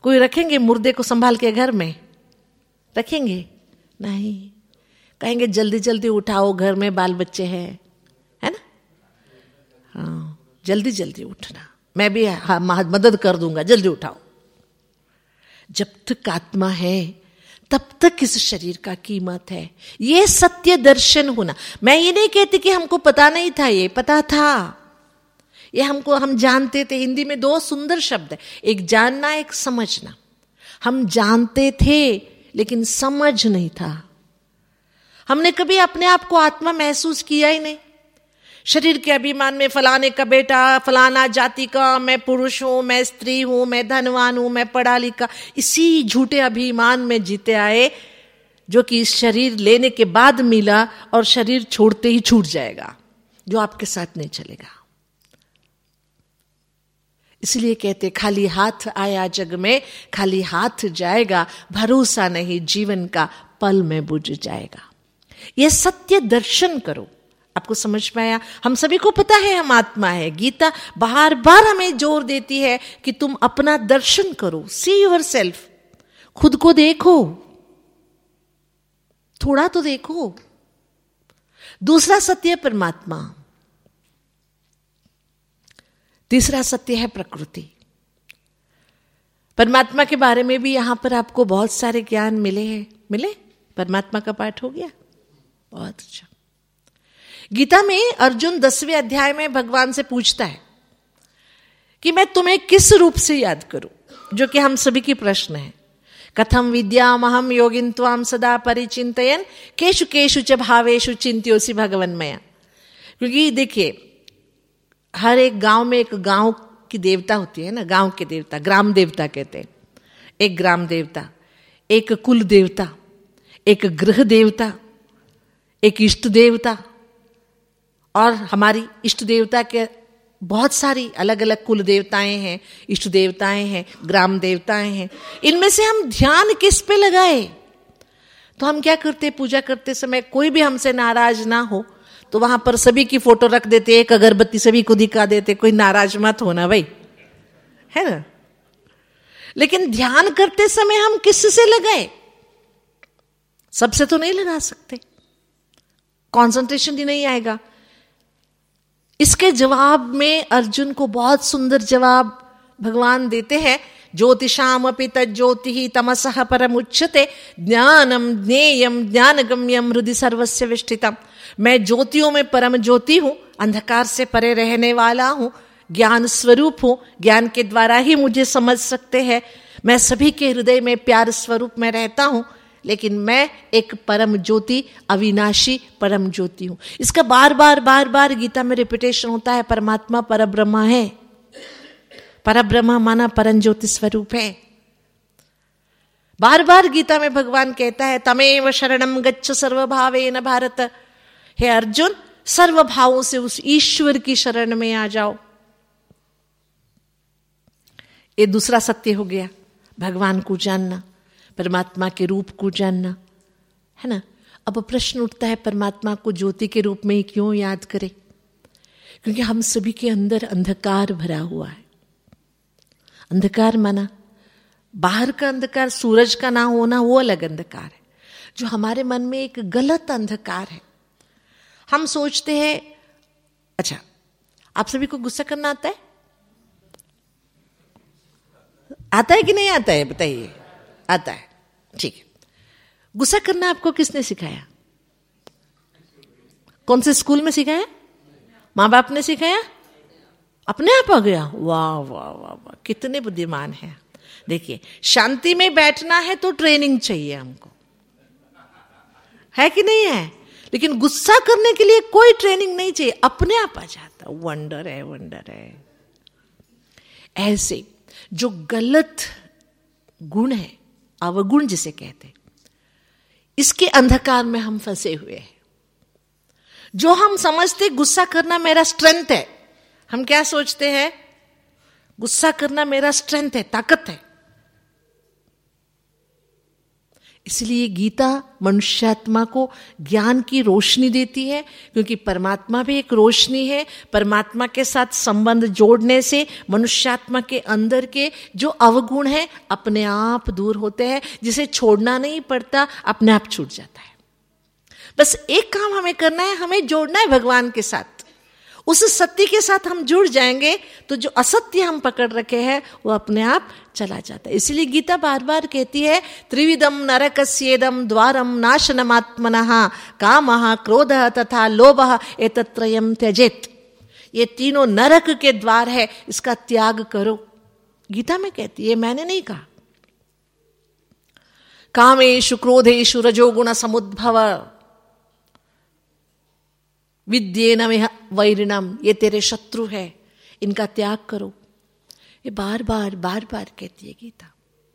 [SPEAKER 2] कोई रखेंगे मुर्दे को संभाल के घर में? रखेंगे नहीं, कहेंगे जल्दी जल्दी उठाओ, घर में बाल बच्चे हैं, है ना? हाँ, जल्दी जल्दी उठना, मैं भी हाँ मदद कर दूंगा, जल्दी उठाओ। जब तक आत्मा है तब तक इस शरीर का कीमत है। ये सत्य दर्शन होना। मैं ये नहीं कहती कि हमको पता नहीं था, ये पता था, ये हमको हम जानते थे। हिंदी में दो सुंदर शब्द है, एक जानना, एक समझना। हम जानते थे लेकिन समझ नहीं था। हमने कभी अपने आप को आत्मा महसूस किया ही नहीं। शरीर के अभिमान में फलाने का बेटा, फलाना जाति का, मैं पुरुष हूं, मैं स्त्री हूं, मैं धनवान हूं, मैं पढ़ा लिखा, इसी झूठे अभिमान में जीते आए, जो कि इस शरीर लेने के बाद मिला और शरीर छोड़ते ही छूट जाएगा, जो आपके साथ नहीं चलेगा। इसलिए कहते खाली हाथ आया जग में, खाली हाथ जाएगा, भरोसा नहीं जीवन का पल में बुझ जाएगा। यह सत्य दर्शन करो। आपको समझ में आया? हम सभी को पता है हम आत्मा है। गीता बार बार हमें जोर देती है कि तुम अपना दर्शन करो, सी योर सेल्फ, खुद को देखो, थोड़ा तो देखो। दूसरा सत्य परमात्मा, तीसरा सत्य है प्रकृति। परमात्मा के बारे में भी यहां पर आपको बहुत सारे ज्ञान मिले हैं। मिले? परमात्मा का पाठ हो गया, बहुत अच्छा। गीता में अर्जुन दसवें अध्याय में भगवान से पूछता है कि मैं तुम्हें किस रूप से याद करूं, जो कि हम सभी की प्रश्न है। कथम विद्यामहम योगिन्त्वाम सदा परिचिंतयन केशु केशु च भावेषु चिंत्योसि भगवन्मया। क्योंकि देखिए, हर एक गांव में एक गांव की देवता होती है ना, गांव के देवता, ग्राम देवता कहते हैं। एक ग्राम देवता, एक कुल देवता, एक गृह देवता, एक इष्ट देवता, और हमारी इष्ट देवता के बहुत सारी अलग अलग कुल देवताएं हैं, इष्ट देवताएं हैं, ग्राम देवताएं हैं। इनमें से हम ध्यान किस पे लगाए? तो हम क्या करते, पूजा करते समय कोई भी हमसे नाराज ना हो तो वहां पर सभी की फोटो रख देते, एक अगरबत्ती सभी को दिखा देते, कोई नाराज मत होना भाई, है ना? लेकिन ध्यान करते समय हम किससे लगाए? सबसे तो नहीं लगा सकते, कंसंट्रेशन ही नहीं आएगा। इसके जवाब में अर्जुन को बहुत सुंदर जवाब भगवान देते हैं। ज्योतिषाम अपि तज्ज्योतिः तमसः परमुच्यते ज्ञानम ज्ञेयम ज्ञानगम्यम हृदि सर्वस्य विष्ठितम। मैं ज्योतियों में परम ज्योति हूं, अंधकार से परे रहने वाला हूं, ज्ञान स्वरूप हूं, ज्ञान के द्वारा ही मुझे समझ सकते हैं। मैं सभी के हृदय में प्यार स्वरूप में रहता हूं, लेकिन मैं एक परम ज्योति, अविनाशी परम ज्योति हूं। इसका बार बार बार बार गीता में रिपीटेशन होता है। परमात्मा परब्रह्म है, परब्रह्म माना परम ज्योति स्वरूप है। बार बार गीता में भगवान कहता है तमेव शरणम गच्छ सर्वभावेन भारत। हे अर्जुन, सर्व भावों से उस ईश्वर की शरण में आ जाओ। ये दूसरा सत्य हो गया, भगवान को जानना, परमात्मा के रूप को जानना, है ना? अब प्रश्न उठता है, परमात्मा को ज्योति के रूप में ही क्यों याद करें? क्योंकि हम सभी के अंदर अंधकार भरा हुआ है। अंधकार माना बाहर का अंधकार, सूरज का ना होना, वो अलग अंधकार है। जो हमारे मन में एक गलत अंधकार है। हम सोचते हैं, अच्छा, आप सभी को गुस्सा करना आता है? आता है कि नहीं आता है? बताइए। आता है, ठीक है। गुस्सा करना आपको किसने सिखाया? कौन से स्कूल में सिखाया? माँ बाप ने सिखाया? अपने आप आ गया? वाह वाह वाह वाह, कितने बुद्धिमान हैं। देखिए, शांति में बैठना है तो ट्रेनिंग चाहिए हमको, है कि नहीं है? लेकिन गुस्सा करने के लिए कोई ट्रेनिंग नहीं चाहिए, अपने आप आ जाता। वंडर है, वंडर है। ऐसे जो गलत गुण है, अवगुण जिसे कहते हैं, इसके अंधकार में हम फंसे हुए हैं। जो हम समझते गुस्सा करना मेरा स्ट्रेंथ है, हम क्या सोचते हैं? गुस्सा करना मेरा स्ट्रेंथ है, ताकत है। इसलिए गीता मनुष्यात्मा को ज्ञान की रोशनी देती है, क्योंकि परमात्मा भी एक रोशनी है। परमात्मा के साथ संबंध जोड़ने से मनुष्यात्मा के अंदर के जो अवगुण हैं अपने आप दूर होते हैं, जिसे छोड़ना नहीं पड़ता, अपने आप छूट जाता है। बस एक काम हमें करना है, हमें जोड़ना है भगवान के साथ। उस सत्य के साथ हम जुड़ जाएंगे तो जो असत्य हम पकड़ रखे हैं वो अपने आप चला जाता है। इसलिए गीता बार बार कहती है, त्रिविधम नरकस्येदम द्वारम नाशनमात्मनः कामः क्रोधः तथा लोभः एतत्त्रयम् त्यजेत्। ये तीनों नरक के द्वार है, इसका त्याग करो। गीता में कहती है, मैंने नहीं कहा। कामेषु क्रोधेषु रजोगुण समुद्भव विद्येन वैरिणम, ये तेरे शत्रु है, इनका त्याग करो। ये बार बार बार बार कहती है गीता।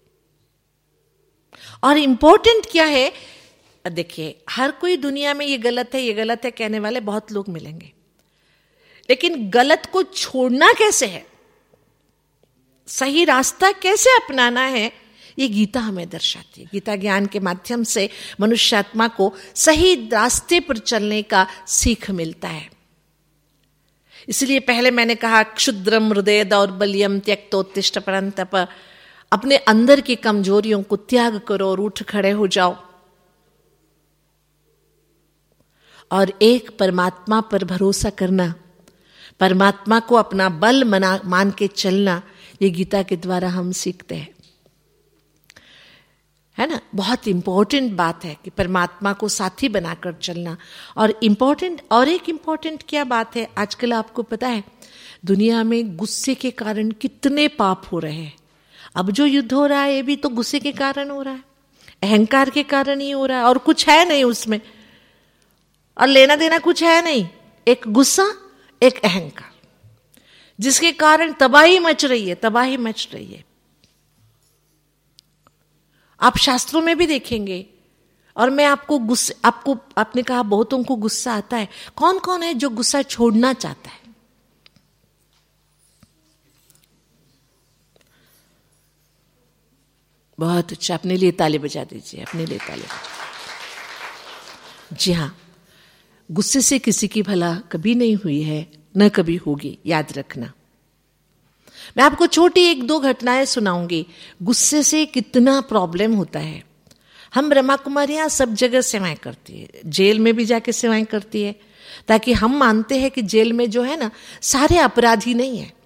[SPEAKER 2] और इंपॉर्टेंट क्या है, देखिए हर कोई दुनिया में ये गलत है ये गलत है कहने वाले बहुत लोग मिलेंगे, लेकिन गलत को छोड़ना कैसे है, सही रास्ता कैसे अपनाना है, ये गीता हमें दर्शाती है। गीता ज्ञान के माध्यम से मनुष्यात्मा को सही रास्ते पर चलने का सीख मिलता है। इसलिए पहले मैंने कहा, क्षुद्रम हृदय दौर्बल्यम त्यक्तोत्तिष्ठ परंतप, अपने अंदर की कमजोरियों को त्याग करो और उठ खड़े हो जाओ, और एक परमात्मा पर भरोसा करना, परमात्मा को अपना बल मना मान के चलना, ये गीता के द्वारा हम सीखते हैं, है ना। बहुत इंपॉर्टेंट बात है कि परमात्मा को साथी बनाकर चलना। और इंपॉर्टेंट और एक इंपॉर्टेंट क्या बात है, आजकल आपको पता है दुनिया में गुस्से के कारण कितने पाप हो रहे हैं। अब जो युद्ध हो रहा है ये भी तो गुस्से के कारण हो रहा है, अहंकार के कारण ही हो रहा है, और कुछ है नहीं उसमें, और लेना देना कुछ है नहीं। एक गुस्सा, एक अहंकार, जिसके कारण तबाही मच रही है, तबाही मच रही है। आप शास्त्रों में भी देखेंगे। और मैं आपको गुस्से, आपको आपने कहा बहुतों को गुस्सा आता है, कौन कौन है जो गुस्सा छोड़ना चाहता है? बहुत अच्छा, अपने लिए ताली बजा दीजिए, अपने लिए ताली बजा। जी हाँ, गुस्से से किसी की भला कभी नहीं हुई है, न कभी होगी, याद रखना। मैं आपको छोटी एक दो घटनाएं सुनाऊंगी, गुस्से से कितना प्रॉब्लम होता है। हम ब्रह्मा कुमारियां सब जगह सेवाएं करती है, जेल में भी जाके सेवाएं करती है, ताकि हम मानते हैं कि जेल में जो है ना सारे अपराधी नहीं है।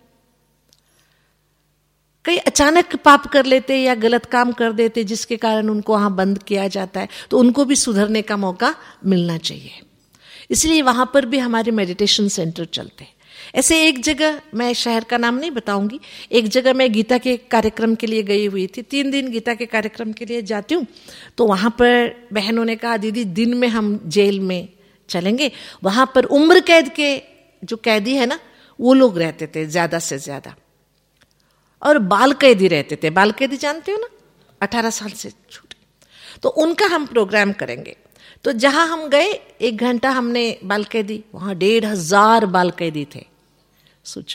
[SPEAKER 2] कई अचानक पाप कर लेते या गलत काम कर देते जिसके कारण उनको वहां बंद किया जाता है, तो उनको भी सुधरने का मौका मिलना चाहिए। इसलिए वहां पर भी हमारे मेडिटेशन सेंटर चलते हैं। ऐसे एक जगह, मैं शहर का नाम नहीं बताऊंगी, एक जगह मैं गीता के कार्यक्रम के लिए गई हुई थी। तीन दिन गीता के कार्यक्रम के लिए जाती हूँ, तो वहां पर बहनों ने कहा, दीदी दिन में हम जेल में चलेंगे। वहां पर उम्र कैद के जो कैदी है ना, वो लोग रहते थे ज्यादा से ज्यादा, और बाल कैदी रहते थे। बाल कैदी जानते हो ना, अठारह साल से छोटे, तो उनका हम प्रोग्राम करेंगे। तो जहां हम गए, एक घंटा हमने बाल कैदी, वहां डेढ़ हजार बाल कैदी थे, सोचो।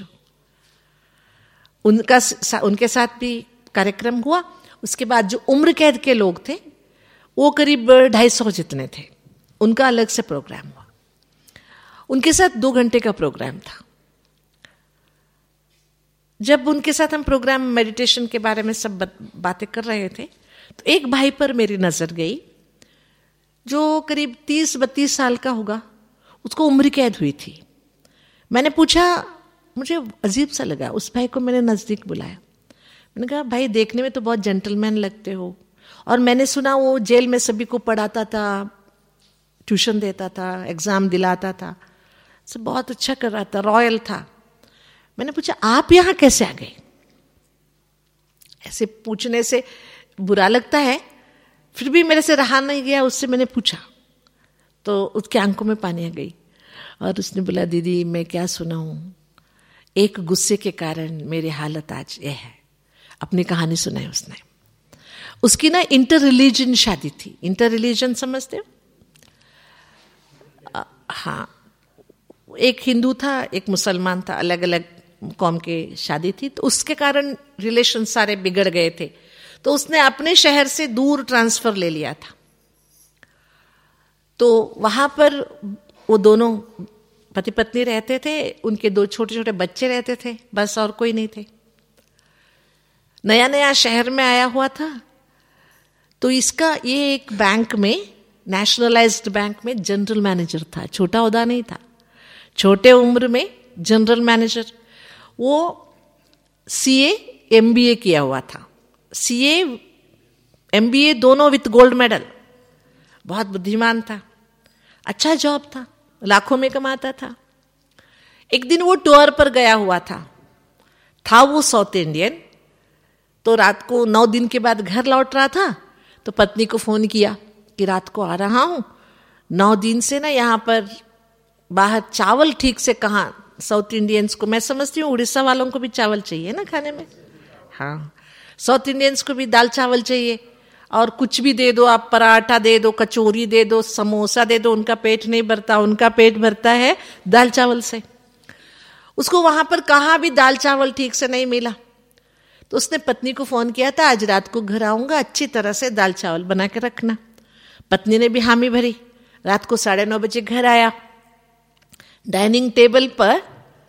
[SPEAKER 2] उनका उनके साथ भी कार्यक्रम हुआ। उसके बाद जो उम्र कैद के लोग थे वो करीब ढाई सौ जितने थे, उनका अलग से प्रोग्राम हुआ। उनके साथ दो घंटे का प्रोग्राम था। जब उनके साथ हम प्रोग्राम मेडिटेशन के बारे में सब बातें कर रहे थे, तो एक भाई पर मेरी नजर गई जो करीब तीस बत्तीस साल का होगा, उसको उम्र कैद हुई थी। मैंने पूछा, मुझे अजीब सा लगा, उस भाई को मैंने नजदीक बुलाया। मैंने कहा, भाई देखने में तो बहुत जेंटलमैन लगते हो, और मैंने सुना वो जेल में सभी को पढ़ाता था, ट्यूशन देता था, एग्जाम दिलाता था, सब बहुत अच्छा कर रहा था, रॉयल था। मैंने पूछा, आप यहां कैसे आ गए? ऐसे पूछने से बुरा लगता है, फिर भी मेरे से रहा नहीं गया, उससे मैंने पूछा, तो उसके आंखों में पानी आ गई, और उसने बोला, दीदी मैं क्या सुनाऊं, एक गुस्से के कारण मेरी हालत आज यह है। अपनी कहानी सुनाई उसने। उसकी ना इंटर रिलीजन शादी थी। इंटर रिलीजन समझते हो? हाँ, एक हिंदू था, एक मुसलमान था, अलग अलग कौम के शादी थी, तो उसके कारण रिलेशन सारे बिगड़ गए थे। तो उसने अपने शहर से दूर ट्रांसफर ले लिया था। तो वहां पर वो दोनों पति पत्नी रहते थे, उनके दो छोटे छोटे बच्चे रहते थे, बस और कोई नहीं थे। नया नया शहर में आया हुआ था। तो इसका ये एक बैंक में, नेशनलाइज्ड बैंक में जनरल मैनेजर था, छोटा ओहदा नहीं था, छोटे उम्र में जनरल मैनेजर। वो सीए एमबीए किया हुआ था, सीए एमबीए दोनों विथ गोल्ड मेडल, बहुत बुद्धिमान था, अच्छा जॉब था, लाखों में कमाता था। एक दिन वो टूर पर गया हुआ था था वो साउथ इंडियन। तो रात को नौ दिन के बाद घर लौट रहा था, तो पत्नी को फोन किया कि रात को आ रहा हूं, नौ दिन से ना यहाँ पर बाहर चावल ठीक से कहाँ, साउथ इंडियंस को, मैं समझती हूँ उड़ीसा वालों को भी चावल चाहिए ना खाने में, हाँ, साउथ इंडियंस को भी दाल चावल चाहिए, और कुछ भी दे दो आप, पराठा दे दो, कचौरी दे दो, समोसा दे दो, उनका पेट नहीं भरता, उनका पेट भरता है दाल चावल से। उसको वहां पर कहाँ भी दाल चावल ठीक से नहीं मिला, तो उसने पत्नी को फोन किया था, आज रात को घर आऊंगा, अच्छी तरह से दाल चावल बना के रखना। पत्नी ने भी हामी भरी। रात को साढ़े नौ बजे घर आया। डाइनिंग टेबल पर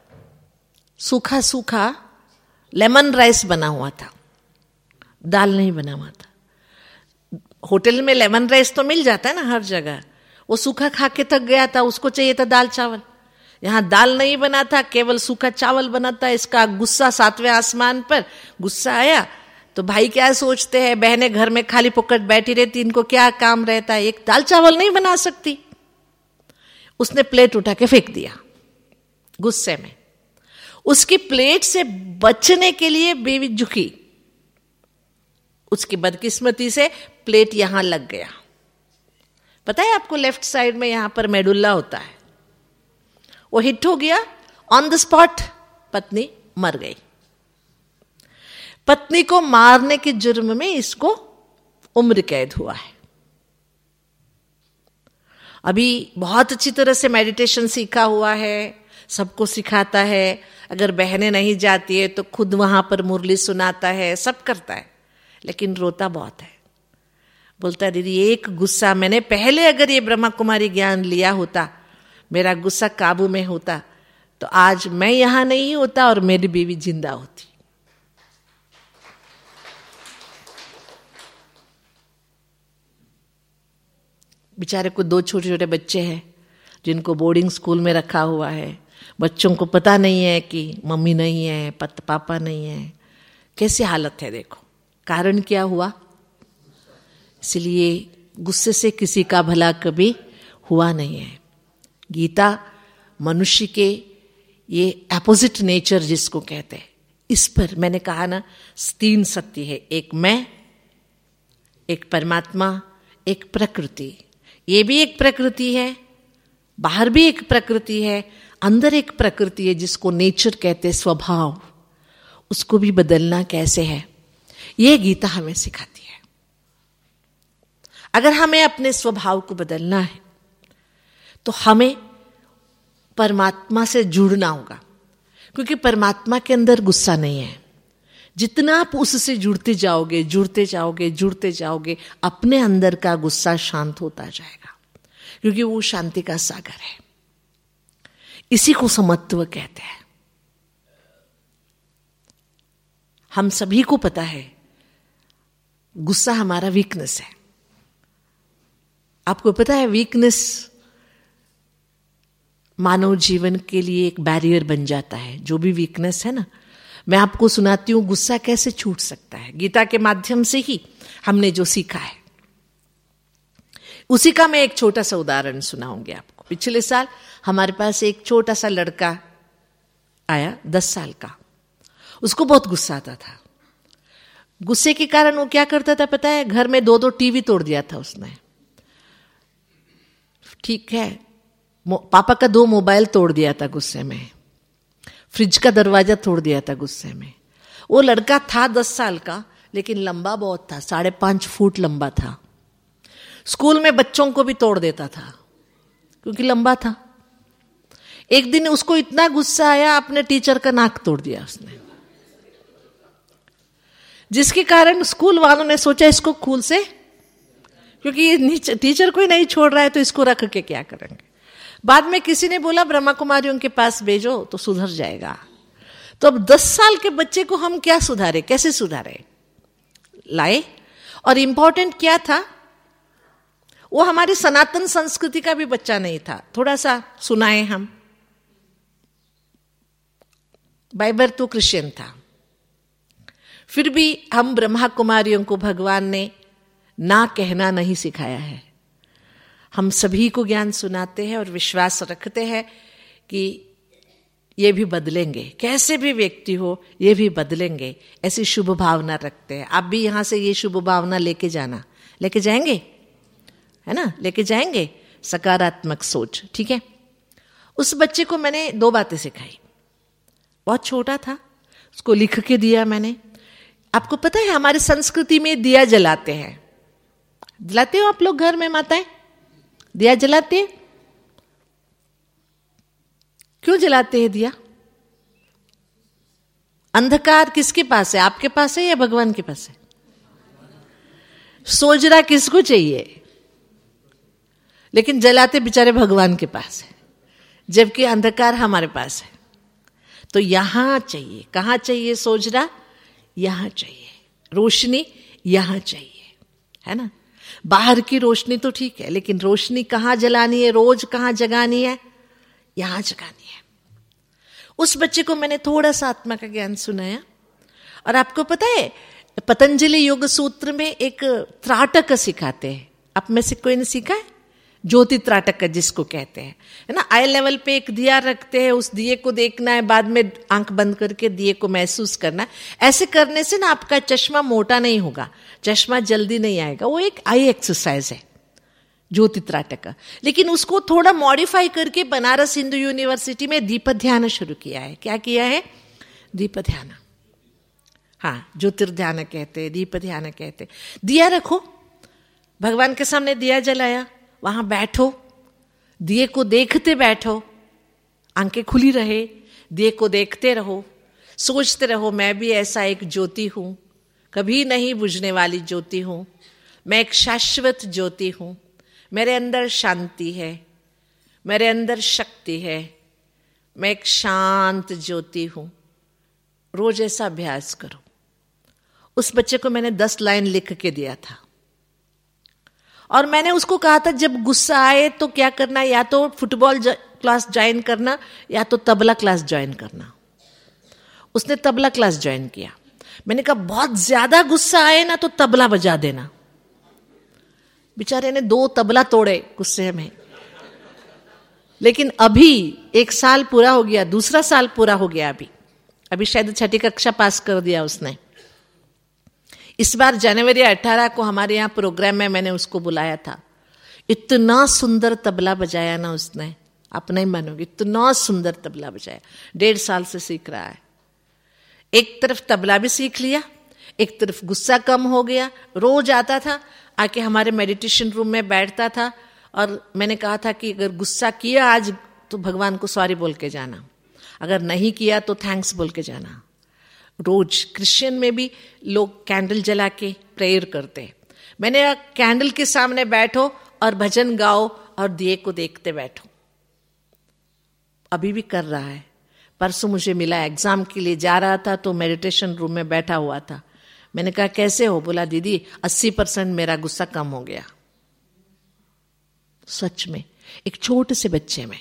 [SPEAKER 2] सूखा सूखा लेमन राइस बना हुआ था, दाल नहीं बना हुआ था। होटल में लेमन राइस तो मिल जाता है ना हर जगह, वो सूखा खा के थक गया था, उसको चाहिए था दाल चावल। यहां दाल नहीं बना था, केवल सूखा चावल बना था। इसका गुस्सा सातवें आसमान पर, गुस्सा आया। तो भाई क्या सोचते हैं, बहनें घर में खाली पोकट बैठी रहती, इनको क्या काम रहता है, एक दाल चावल नहीं बना सकती। उसने प्लेट उठा के फेंक दिया गुस्से में। उसकी प्लेट से बचने के लिए बीवी झुकी, उसकी बदकिस्मती से प्लेट यहां लग गया। पता है आपको, लेफ्ट साइड में यहां पर मेडुल्ला होता है, वो हिट हो गया ऑन द स्पॉट, पत्नी मर गई। पत्नी को मारने के जुर्म में इसको उम्र कैद हुआ है। अभी बहुत अच्छी तरह से मेडिटेशन सीखा हुआ है, सबको सिखाता है, अगर बहनें नहीं जाती है तो खुद वहां पर मुरली सुनाता है, सब करता है, लेकिन रोता बहुत है। बोलता है दीदी एक गुस्सा, मैंने पहले अगर ये ब्रह्मा कुमारी ज्ञान लिया होता, मेरा गुस्सा काबू में होता, तो आज मैं यहां नहीं होता और मेरी बीवी जिंदा होती। बेचारे को दो छोटे छोटे बच्चे हैं जिनको बोर्डिंग स्कूल में रखा हुआ है। बच्चों को पता नहीं है कि मम्मी नहीं है, पत पापा नहीं है, कैसी हालत है देखो। कारण क्या हुआ? इसलिए गुस्से से किसी का भला कभी हुआ नहीं है। गीता मनुष्य के ये अपोजिट नेचर जिसको कहते हैं, इस पर मैंने कहा ना, तीन सत्य है, एक मैं, एक परमात्मा, एक प्रकृति। ये भी एक प्रकृति है, बाहर भी एक प्रकृति है, अंदर एक प्रकृति है जिसको नेचर कहते हैं, स्वभाव। उसको भी बदलना कैसे है, ये गीता हमें सिखाती है। अगर हमें अपने स्वभाव को बदलना है तो हमें परमात्मा से जुड़ना होगा, क्योंकि परमात्मा के अंदर गुस्सा नहीं है। जितना आप उससे जुड़ते जाओगे जुड़ते जाओगे जुड़ते जाओगे अपने अंदर का गुस्सा शांत होता जाएगा, क्योंकि वो शांति का सागर है। इसी को समत्व कहते हैं। हम सभी को पता है गुस्सा हमारा वीकनेस है। आपको पता है वीकनेस मानव जीवन के लिए एक बैरियर बन जाता है। जो भी वीकनेस है ना, मैं आपको सुनाती हूं गुस्सा कैसे छूट सकता है। गीता के माध्यम से ही हमने जो सीखा है उसी का मैं एक छोटा सा उदाहरण सुनाऊंगी आपको। पिछले साल हमारे पास एक छोटा सा लड़का आया, दस साल का। उसको बहुत गुस्सा आता था। गुस्से के कारण वो क्या करता था पता है? घर में दो दो टीवी तोड़ दिया था उसने। ठीक है, पापा का दो मोबाइल तोड़ दिया था गुस्से में, फ्रिज का दरवाजा तोड़ दिया था गुस्से में। वो लड़का था दस साल का, लेकिन लंबा बहुत था, साढ़े पांच फुट लंबा था। स्कूल में बच्चों को भी तोड़ देता था क्योंकि लंबा था। एक दिन उसको इतना गुस्सा आया, अपने टीचर का नाक तोड़ दिया उसने। जिसके कारण स्कूल वालों ने सोचा इसको स्कूल से, क्योंकि ये टीचर कोई नहीं छोड़ रहा है तो इसको रख के क्या करेंगे। बाद में किसी ने बोला ब्रह्मा कुमारियों के पास भेजो तो सुधर जाएगा। तो अब दस साल के बच्चे को हम क्या सुधारे, कैसे सुधारे, लाए। और इंपॉर्टेंट क्या था, वो हमारी सनातन संस्कृति का भी बच्चा नहीं था। थोड़ा सा सुनाए हम, बाइबर तो क्रिश्चियन था, फिर भी हम ब्रह्मा कुमारियों को भगवान ने ना कहना नहीं सिखाया है। हम सभी को ज्ञान सुनाते हैं और विश्वास रखते हैं कि ये भी बदलेंगे, कैसे भी व्यक्ति हो ये भी बदलेंगे, ऐसी शुभ भावना रखते हैं। आप भी यहां से ये शुभ भावना लेके जाना, लेके जाएंगे, है ना, लेके जाएंगे, सकारात्मक सोच, ठीक है। उस बच्चे को मैंने दो बातें सिखाई। बहुत छोटा था, उसको लिख के दिया मैंने। आपको पता है हमारी संस्कृति में दिया जलाते हैं, जलाते हो आप लोग घर में, माताएं दिया जलाते हैं। क्यों जलाते हैं दिया? अंधकार किसके पास है, आपके पास है या भगवान के पास है? सोजरा किसको चाहिए, लेकिन जलाते बेचारे भगवान के पास है, जबकि अंधकार हमारे पास है। तो यहां चाहिए, कहां चाहिए सोजरा? यहां चाहिए रोशनी, यहां चाहिए, है ना। बाहर की रोशनी तो ठीक है, लेकिन रोशनी कहां जलानी है, रोज कहां जगानी है? यहां जगानी है। उस बच्चे को मैंने थोड़ा सा आत्मा का ज्ञान सुनाया। और आपको पता है पतंजलि योग सूत्र में एक त्राटक सिखाते हैं, आप में से कोई ने सीखा है? ज्योति त्राटक जिसको कहते हैं, है ना। आई लेवल पे एक दिया रखते हैं, उस दिए को देखना है, बाद में आंख बंद करके दिए को महसूस करना है। ऐसे करने से ना आपका चश्मा मोटा नहीं होगा, चश्मा जल्दी नहीं आएगा। वो एक आई एक्सरसाइज है ज्योति त्राटक। लेकिन उसको थोड़ा मॉडिफाई करके बनारस हिंदू यूनिवर्सिटी में दीप ध्यान शुरू किया है। क्या किया है? दीप ध्यान, हाँ ज्योतिर्ध्यान कहते हैं, दीप ध्यान कहते हैं। दिया रखो, भगवान के सामने दिया जलाया, वहां बैठो, दिए को देखते बैठो, आंखें खुली रहे, दिए को देखते रहो, सोचते रहो मैं भी ऐसा एक ज्योति हूं, कभी नहीं बुझने वाली ज्योति हूं, मैं एक शाश्वत ज्योति हूं, मेरे अंदर शांति है, मेरे अंदर शक्ति है, मैं एक शांत ज्योति हूं। रोज ऐसा अभ्यास करो। उस बच्चे को मैंने दस लाइन लिख के दिया था और मैंने उसको कहा था जब गुस्सा आए तो क्या करना, या तो फुटबॉल क्लास ज्वाइन करना या तो तबला क्लास ज्वाइन करना। उसने तबला क्लास ज्वाइन किया। मैंने कहा बहुत ज्यादा गुस्सा आए ना तो तबला बजा देना। बेचारे ने दो तबला तोड़े गुस्से में। लेकिन अभी एक साल पूरा हो गया, दूसरा साल पूरा हो गया, अभी अभी शायद छठी कक्षा पास कर दिया उसने। इस बार जनवरी अठारह को हमारे यहाँ प्रोग्राम में मैंने उसको बुलाया था। इतना सुंदर तबला बजाया ना उसने, आप नहीं मानोगे, इतना सुंदर तबला बजाया। डेढ़ साल से सीख रहा है। एक तरफ तबला भी सीख लिया, एक तरफ गुस्सा कम हो गया। रोज आता था, आके हमारे मेडिटेशन रूम में बैठता था और मैंने कहा था कि अगर गुस्सा किया आज तो भगवान को सॉरी बोल के जाना, अगर नहीं किया तो थैंक्स बोल के जाना। रोज क्रिश्चियन में भी लोग कैंडल जला के प्रेयर करते हैं। मैंने कैंडल के सामने बैठो और भजन गाओ और दिए को देखते बैठो। अभी भी कर रहा है। परसों मुझे मिला, एग्जाम के लिए जा रहा था तो मेडिटेशन रूम में बैठा हुआ था। मैंने कहा कैसे हो? बोला दीदी अस्सी परसेंट मेरा गुस्सा कम हो गया। सच में एक छोटे से बच्चे में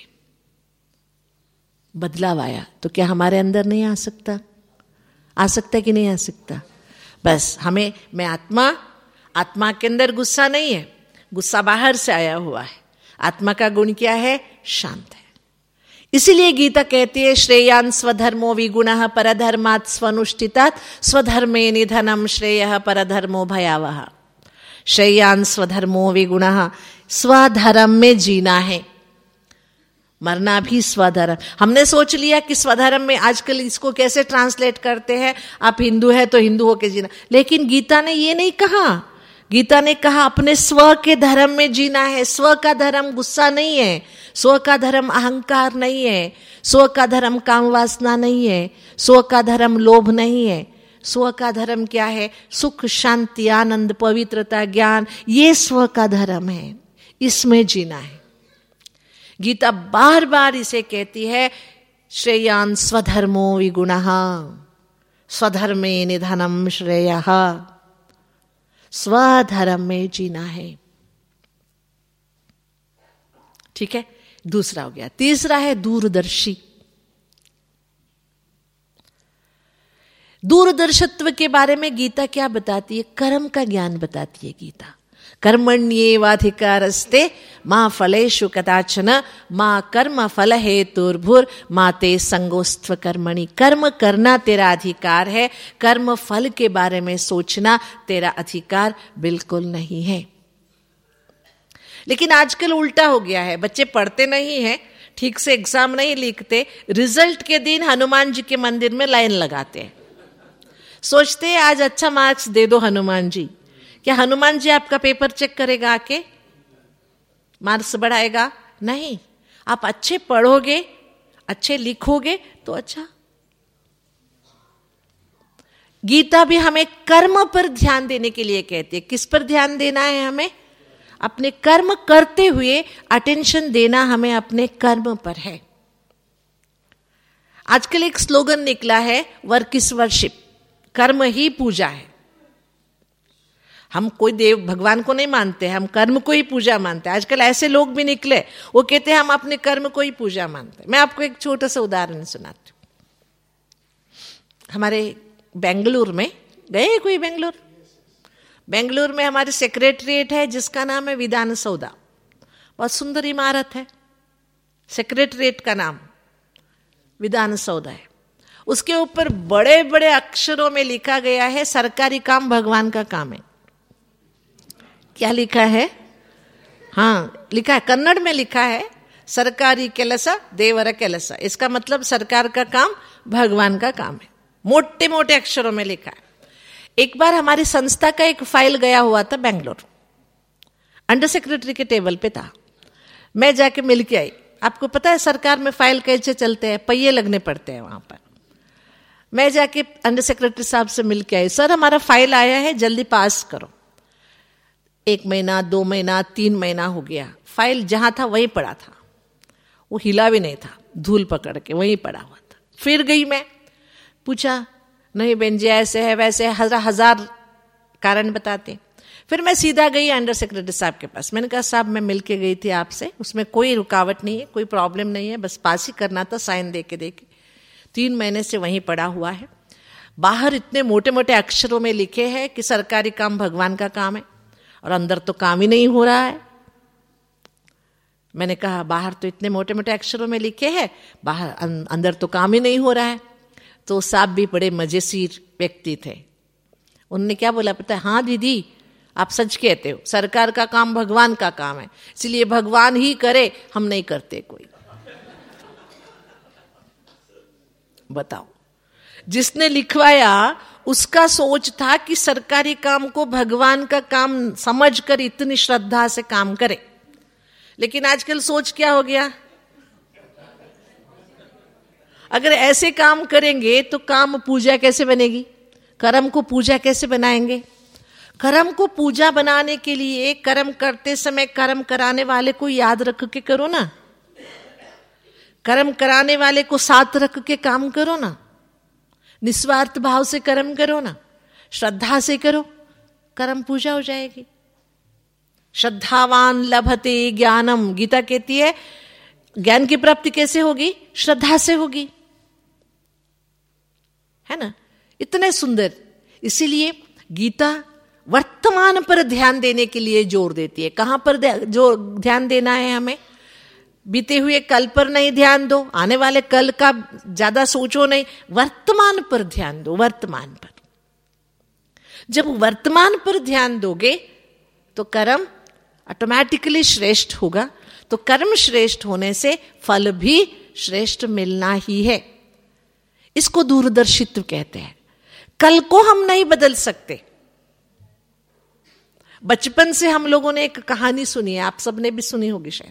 [SPEAKER 2] बदलाव आया। तो क्या हमारे अंदर नहीं आ सकता? आ सकता है कि नहीं आ सकता? बस हमें, मैं आत्मा, आत्मा के अंदर गुस्सा नहीं है, गुस्सा बाहर से आया हुआ है। आत्मा का गुण क्या है? शांत है। इसीलिए गीता कहती है श्रेयान स्वधर्मो विगुणः परधर्मात् स्वनुष्ठितात् स्वधर्मे निधनम श्रेयः परधर्मो भयावह। श्रेयान स्वधर्मो विगुणः, स्वधर्म में जीना है, मरना भी स्वधर्म। हमने सोच लिया कि स्वधर्म में, आजकल इसको कैसे ट्रांसलेट करते हैं, आप हिंदू है तो हिंदू होके जीना। लेकिन गीता ने ये नहीं कहा। गीता ने कहा अपने स्व के धर्म में जीना है। स्व का धर्म गुस्सा नहीं है, स्व का धर्म अहंकार नहीं है, स्व का धर्म काम वासना नहीं है, स्व का धर्म लोभ नहीं है, स्व का धर्म क्या है? सुख, शांति, आनंद, पवित्रता, ज्ञान, ये स्व का धर्म है, इसमें जीना है। गीता बार बार इसे कहती है, श्रेयान स्वधर्मो विगुणः स्वधर्मे निधनम श्रेयः। स्वधर्म में जीना है। ठीक है, दूसरा हो गया। तीसरा है दूरदर्शी। दूरदर्शित्व के बारे में गीता क्या बताती है? कर्म का ज्ञान बताती है गीता। कर्मण्येवाधिकारस्ते मां फलेषु कदाचन मां कर्म फल हेतुर्भुर मां ते संगोस्त्व कर्मणि। कर्म करना तेरा अधिकार है, कर्म फल के बारे में सोचना तेरा अधिकार बिल्कुल नहीं है। लेकिन आजकल उल्टा हो गया है, बच्चे पढ़ते नहीं है, ठीक से एग्जाम नहीं लिखते, रिजल्ट के दिन हनुमान जी के मंदिर में लाइन लगाते हैं, सोचते हैं आज अच्छा मार्क्स दे दो हनुमान जी। क्या हनुमान जी आपका पेपर चेक करेगा, आके मार्क्स बढ़ाएगा? नहीं। आप अच्छे पढ़ोगे, अच्छे लिखोगे तो अच्छा। गीता भी हमें कर्म पर ध्यान देने के लिए कहती है। किस पर ध्यान देना है हमें? अपने कर्म करते हुए अटेंशन देना हमें अपने कर्म पर है। आजकल एक स्लोगन निकला है, वर्क इज वर्शिप, कर्म ही पूजा है। हम कोई देव भगवान को नहीं मानते, हम कर्म को ही पूजा मानते हैं। आजकल ऐसे लोग भी निकले, वो कहते हैं हम अपने कर्म को ही पूजा मानते हैं। मैं आपको एक छोटा सा उदाहरण सुनाती हूँ। हमारे बेंगलुरु में गए, कोई बेंगलुरु बेंगलुरु में हमारे सेक्रेटरीट है जिसका नाम है विधान सौदा। बहुत सुंदर इमारत है, सेक्रेटरीट का नाम विधान सौदा है। उसके ऊपर बड़े बड़े अक्षरों में लिखा गया है, सरकारी काम भगवान का काम है। क्या लिखा है? हाँ, लिखा है, कन्नड़ में लिखा है, सरकारी केलस देवर केलस। इसका मतलब सरकार का काम भगवान का काम है, मोटे मोटे अक्षरों में लिखा है। एक बार हमारी संस्था का एक फाइल गया हुआ था बेंगलोर, अंडर सेक्रेटरी के टेबल पे था। मैं जाके मिल के आई। आपको पता है सरकार में फाइल कैसे चलते हैं, पहिए लगने पड़ते हैं वहां पर। मैं जाके अंडर सेक्रेटरी साहब से मिल के आई, सर हमारा फाइल आया है, जल्दी पास करो। एक महीना, दो महीना, तीन महीना हो गया, फाइल जहां था वहीं पड़ा था, वो हिला भी नहीं था, धूल पकड़ के वहीं पड़ा हुआ था। फिर गई मैं, पूछा, नहीं बहन जी ऐसे है वैसे है, हजार हजार कारण बताते। फिर मैं सीधा गई अंडर सेक्रेटरी साहब के पास। मैंने कहा साहब मैं मिल के गई थी आपसे, उसमें कोई रुकावट नहीं है, कोई प्रॉब्लम नहीं है, बस पास ही करना था, साइन दे के दे के तीन महीने से वहीं पड़ा हुआ है। बाहर इतने मोटे मोटे अक्षरों में लिखे हैं कि सरकारी काम भगवान का काम है, और अंदर तो काम ही नहीं हो रहा है। मैंने कहा बाहर तो इतने मोटे मोटे अक्षरों में लिखे हैं, बाहर अंदर तो काम ही नहीं हो रहा है। तो साहब भी बड़े मजेसीर व्यक्ति थे। उन्होंने क्या बोला पता है? हाँ दीदी आप सच कहते हो, सरकार का काम भगवान का काम है, इसलिए भगवान ही करे, हम नहीं करते कोई। बताओ, जिसने लिखवाया उसका सोच था कि सरकारी काम को भगवान का काम समझकर इतनी श्रद्धा से काम करे। लेकिन आजकल सोच क्या हो गया? अगर ऐसे काम करेंगे तो काम पूजा कैसे बनेगी? कर्म को पूजा कैसे बनाएंगे? कर्म को पूजा बनाने के लिए कर्म करते समय कर्म कराने वाले को याद रख के करो ना, कर्म कराने वाले को साथ रख के काम करो ना, निस्वार्थ भाव से कर्म करो ना, श्रद्धा से करो, कर्म पूजा हो जाएगी। श्रद्धावान लभते ज्ञानम, गीता कहती है ज्ञान की प्राप्ति कैसे होगी? श्रद्धा से होगी, है ना? इतने सुंदर। इसीलिए गीता वर्तमान पर ध्यान देने के लिए जोर देती है। कहां पर जो ध्यान देना है हमें? बीते हुए कल पर नहीं ध्यान दो, आने वाले कल का ज्यादा सोचो नहीं, वर्तमान पर ध्यान दो, वर्तमान पर। जब वर्तमान पर ध्यान दोगे तो कर्म ऑटोमेटिकली श्रेष्ठ होगा। तो कर्म श्रेष्ठ होने से फल भी श्रेष्ठ मिलना ही है। इसको दूरदर्शित्व कहते हैं। कल को हम नहीं बदल सकते। बचपन से हम लोगों ने एक कहानी सुनी है, आप सबने भी सुनी होगी शायद।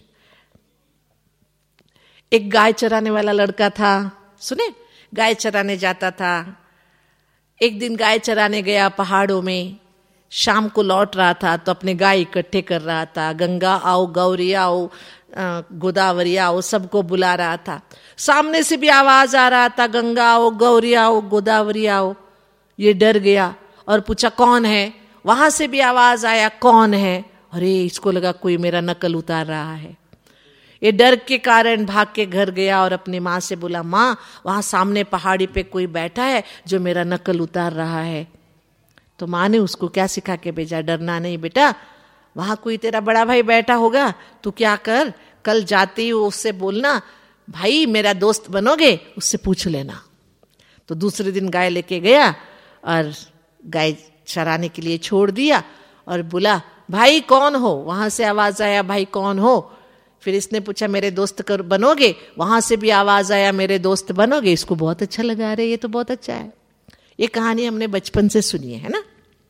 [SPEAKER 2] एक गाय चराने वाला लड़का था, सुने? गाय चराने जाता था, एक दिन गाय चराने गया पहाड़ों में, शाम को लौट रहा था तो अपने गाय इकट्ठे कर रहा था, गंगा आओ, गौरी आओ, गोदावरी आओ, सबको बुला रहा था। सामने से भी आवाज आ रहा था, गंगा आओ, गौरी आओ, गोदावरी आओ। ये डर गया और पूछा कौन है। वहां से भी आवाज आया कौन है। अरे इसको लगा कोई मेरा नकल उतार रहा है। ये डर के कारण भाग के घर गया और अपनी माँ से बोला, माँ वहां सामने पहाड़ी पे कोई बैठा है जो मेरा नकल उतार रहा है। तो माँ ने उसको क्या सिखा के भेजा, डरना नहीं बेटा, वहां कोई तेरा बड़ा भाई बैठा होगा, तू क्या कर, कल जाते ही उससे बोलना भाई मेरा दोस्त बनोगे, उससे पूछ लेना। तो दूसरे दिन गाय लेके गया और गाय चराने के लिए छोड़ दिया और बोला भाई कौन हो। वहां से आवाज आया भाई कौन हो। फिर इसने पूछा मेरे दोस्त कर बनोगे। वहां से भी आवाज आया मेरे दोस्त बनोगे। इसको बहुत अच्छा लगा, रहे ये तो बहुत अच्छा है। ये कहानी हमने बचपन से सुनी है ना,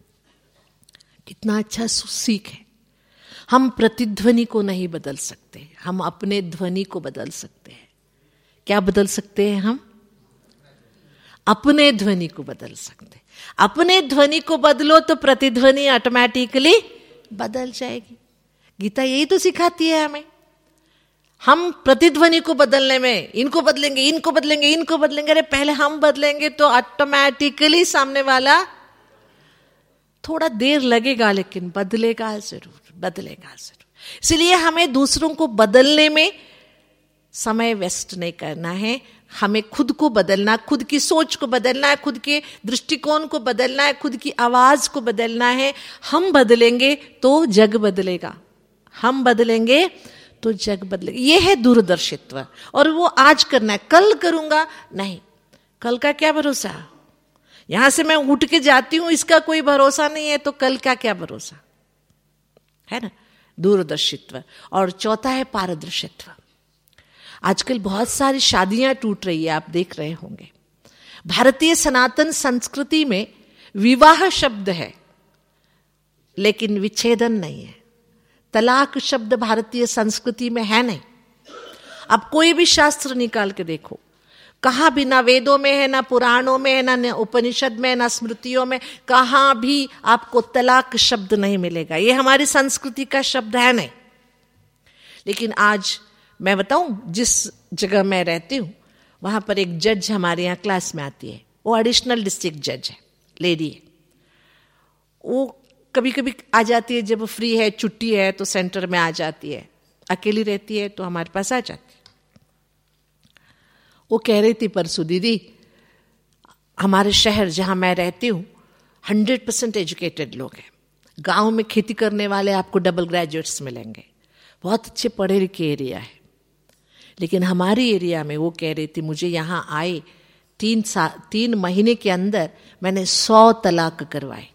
[SPEAKER 2] कितना अच्छा सीख है। हम प्रतिध्वनि को नहीं बदल सकते, हम अपने ध्वनि को बदल सकते हैं। क्या बदल सकते हैं हम? अपने ध्वनि को बदल सकते। अपने ध्वनि को बदलो तो प्रतिध्वनि ऑटोमेटिकली बदल जाएगी। गीता यही तो सिखाती है हमें। हम प्रतिध्वनि को बदलने में इनको बदलेंगे, इनको बदलेंगे, इनको बदलेंगे। अरे पहले हम बदलेंगे तो ऑटोमेटिकली सामने वाला, थोड़ा देर लगेगा लेकिन बदलेगा जरूर, बदलेगा जरूर। इसलिए हमें दूसरों को बदलने में समय वेस्ट नहीं करना है। हमें खुद को बदलना, खुद की सोच को बदलना है, खुद के दृष्टिकोण को बदलना है, खुद की आवाज को बदलना है। हम बदलेंगे तो जग बदलेगा, हम बदलेंगे तो जग बदलेगा। ये है दूरदर्शित्व। और वो आज करना है, कल करूंगा नहीं। कल का क्या भरोसा, यहां से मैं उठ के जाती हूं इसका कोई भरोसा नहीं है, तो कल का क्या भरोसा है ना। दूरदर्शित्व। और चौथा है पारदर्शित्व। आजकल बहुत सारी शादियां टूट रही है, आप देख रहे होंगे। भारतीय सनातन संस्कृति में विवाह शब्द है लेकिन विच्छेदन नहीं है। तलाक शब्द भारतीय संस्कृति में है नहीं। अब कोई भी शास्त्र निकाल के देखो, कहां भी, ना वेदों में है, ना पुराणों में है, ना उपनिषद में, ना स्मृतियों में, कहां भी आपको तलाक शब्द नहीं मिलेगा। ये हमारी संस्कृति का शब्द है नहीं। लेकिन आज मैं बताऊं, जिस जगह मैं रहती हूं वहां पर एक जज हमारे यहाँ क्लास में आती है। वो एडिशनल डिस्ट्रिक्ट जज है, लेडी है। वो कभी कभी आ जाती है, जब फ्री है, छुट्टी है तो सेंटर में आ जाती है। अकेली रहती है तो हमारे पास आ जाती है। वो कह रही थी परसों, दीदी हमारे शहर जहां मैं रहती हूं हंड्रेड परसेंट एजुकेटेड लोग हैं। गांव में खेती करने वाले आपको डबल ग्रेजुएट्स मिलेंगे, बहुत अच्छे पढ़े लिखे एरिया है। लेकिन हमारी एरिया में, वो कह रही थी, मुझे यहां आए तीन सा तीन महीने के अंदर मैंने सौ तलाक करवाए।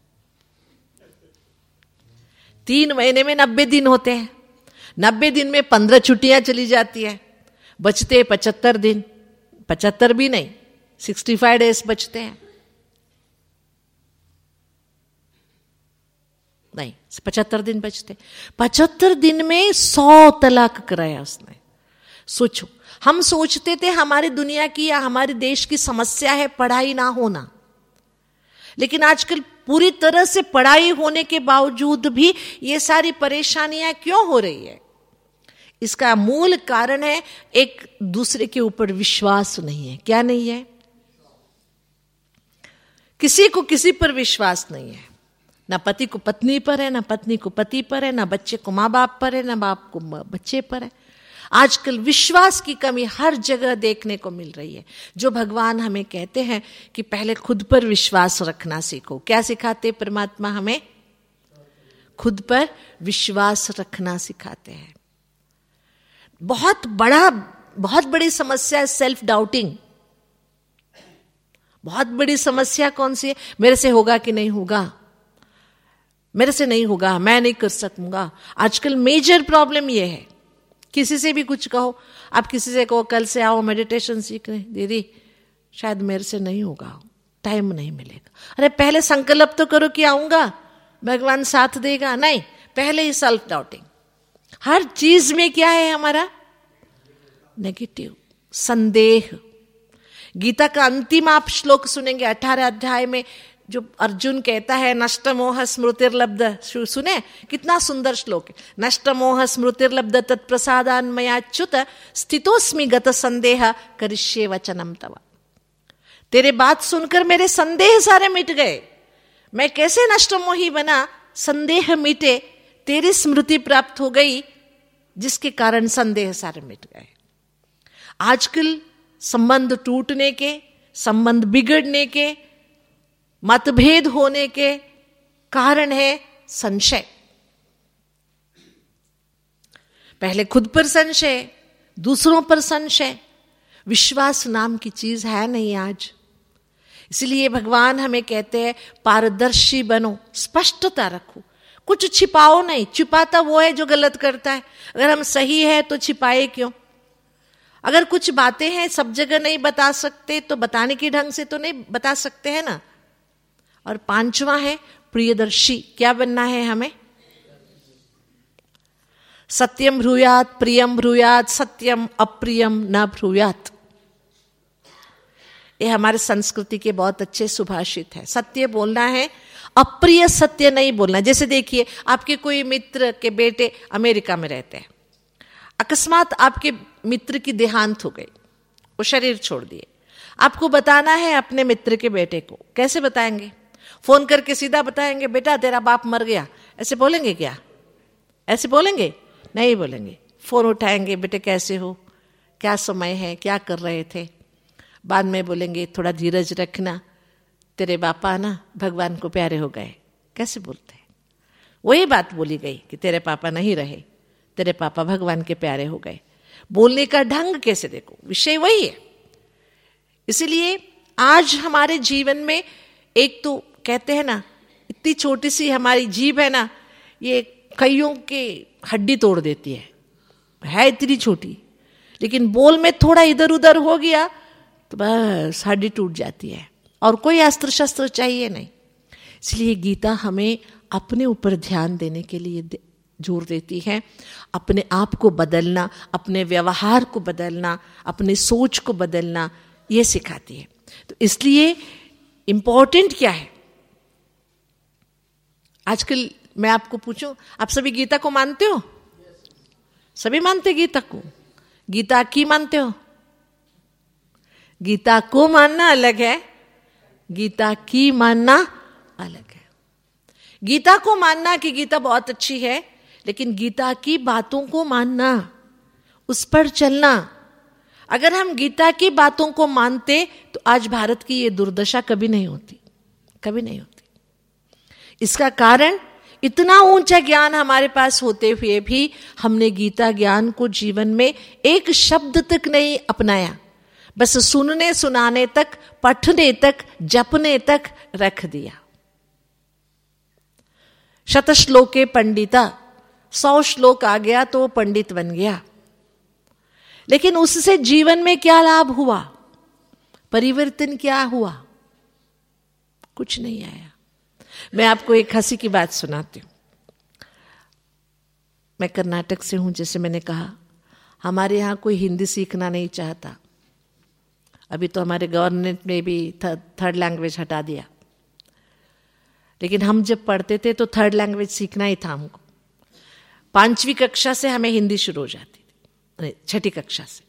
[SPEAKER 2] तीन महीने में नब्बे दिन होते हैं, नब्बे दिन में पंद्रह छुट्टियां चली जाती है, बचते पचहत्तर दिन, पचहत्तर भी नहीं, सिक्सटी फाइव डेज बचते हैं। नहीं, पचहत्तर दिन बचते। पचहत्तर दिन में सौ तलाक कराया उसने। सोचो, हम सोचते थे हमारी दुनिया की या हमारे देश की समस्या है पढ़ाई ना होना, लेकिन आजकल पूरी तरह से पढ़ाई होने के बावजूद भी ये सारी परेशानियां क्यों हो रही है? इसका मूल कारण है एक दूसरे के ऊपर विश्वास नहीं है। क्या नहीं है? किसी को किसी पर विश्वास नहीं है। ना पति को पत्नी पर है, ना पत्नी को पति पर है, ना बच्चे को माँ बाप पर है, ना बाप को बच्चे पर है। आजकल विश्वास की कमी हर जगह देखने को मिल रही है। जो भगवान हमें कहते हैं कि पहले खुद पर विश्वास रखना सीखो। क्या सिखाते परमात्मा हमें? खुद पर विश्वास रखना सिखाते हैं। बहुत बड़ा बहुत बड़ी समस्या है सेल्फ डाउटिंग। बहुत बड़ी समस्या कौन सी है? मेरे से होगा कि नहीं होगा, मेरे से नहीं होगा, मैं नहीं कर सकूंगा। आजकल मेजर प्रॉब्लम यह है। किसी से भी कुछ कहो, आप किसी से कहो कल से आओ मेडिटेशन सीखने, दीदी शायद मेरे से नहीं होगा, टाइम नहीं मिलेगा। अरे पहले संकल्प तो करो कि आऊंगा, भगवान साथ देगा। नहीं, पहले ही सेल्फ डाउटिंग। हर चीज में क्या है हमारा? नेगेटिव, संदेह। गीता का अंतिम आप श्लोक सुनेंगे अठारह अध्याय में, जो अर्जुन कहता है नष्ट मोह स्मृतिर्लब्ध, सुने कितना सुंदर श्लोक है। नष्ट मोह स्मृतिर्लब्ध तत्प्रसादान मयाच्युत स्थितोस्मि गत संदेह करिष्ये वचनम तव। तेरे बात सुनकर मेरे संदेह सारे मिट गए। मैं कैसे नष्ट मोही बना? संदेह मिटे, तेरी स्मृति प्राप्त हो गई, जिसके कारण संदेह सारे मिट गए। आजकल संबंध टूटने के, संबंध बिगड़ने के, मतभेद होने के कारण है संशय। पहले खुद पर संशय, दूसरों पर संशय, विश्वास नाम की चीज है नहीं आज। इसलिए भगवान हमें कहते हैं पारदर्शी बनो, स्पष्टता रखो, कुछ छिपाओ नहीं। छिपाता वो है जो गलत करता है। अगर हम सही है तो छिपाए क्यों? अगर कुछ बातें हैं सब जगह नहीं बता सकते तो बताने के ढंग से तो नहीं बता सकते हैं ना। और पांचवा है प्रियदर्शी। क्या बनना है हमें? सत्यम ब्रूयात प्रियम ब्रूयात सत्यम अप्रियम न ब्रूयात। ये हमारे संस्कृति के बहुत अच्छे सुभाषित है। सत्य बोलना है, अप्रिय सत्य नहीं बोलना। जैसे देखिए, आपके कोई मित्र के बेटे अमेरिका में रहते हैं, अकस्मात आपके मित्र की देहांत हो गई, वो शरीर छोड़ दिए। आपको बताना है अपने मित्र के बेटे को, कैसे बताएंगे? फोन करके सीधा बताएंगे बेटा तेरा बाप मर गया, ऐसे बोलेंगे क्या? ऐसे बोलेंगे? नहीं बोलेंगे। फोन उठाएंगे, बेटे कैसे हो, क्या समय है, क्या कर रहे थे। बाद में बोलेंगे थोड़ा धीरज रखना, तेरे बापा ना भगवान को प्यारे हो गए। कैसे बोलते हैं? वही बात बोली गई कि तेरे पापा नहीं रहे, तेरे पापा भगवान के प्यारे हो गए। बोलने का ढंग कैसे देखो, विषय वही है। इसलिए आज हमारे जीवन में एक तो कहते हैं ना, इतनी छोटी सी हमारी जीभ है ना, ये कईयों के हड्डी तोड़ देती है, है इतनी छोटी, लेकिन बोल में थोड़ा इधर उधर हो गया तो बस हड्डी टूट जाती है, और कोई अस्त्र शस्त्र चाहिए नहीं। इसलिए गीता हमें अपने ऊपर ध्यान देने के लिए दे, जोर देती है। अपने आप को बदलना, अपने व्यवहार को बदलना, अपने सोच को बदलना, ये सिखाती है। तो इसलिए इंपॉर्टेंट क्या है? आजकल मैं आपको पूछूं, आप सभी गीता को मानते हो? सभी मानते गीता को? गीता की मानते हो? गीता को मानना अलग है, गीता की मानना अलग है। गीता को मानना कि गीता बहुत अच्छी है, लेकिन गीता की बातों को मानना, उस पर चलना। अगर हम गीता की बातों को मानते तो आज भारत की ये दुर्दशा कभी नहीं होती, कभी नहीं होती। इसका कारण इतना ऊंचा ज्ञान हमारे पास होते हुए भी हमने गीता ज्ञान को जीवन में एक शब्द तक नहीं अपनाया, बस सुनने सुनाने तक, पढ़ने तक, जपने तक रख दिया। शत श्लोके पंडिता, सौ श्लोक आ गया तो पंडित बन गया, लेकिन उससे जीवन में क्या लाभ हुआ, परिवर्तन क्या हुआ? कुछ नहीं आया। मैं आपको एक हंसी की बात सुनाती हूं। मैं कर्नाटक से हूं, जैसे मैंने कहा, हमारे यहां कोई हिंदी सीखना नहीं चाहता। अभी तो हमारे गवर्नमेंट ने भी थर्ड लैंग्वेज हटा दिया, लेकिन हम जब पढ़ते थे तो थर्ड लैंग्वेज सीखना ही था हमको। पांचवी कक्षा से हमें हिंदी शुरू हो जाती थी, छठी कक्षा से।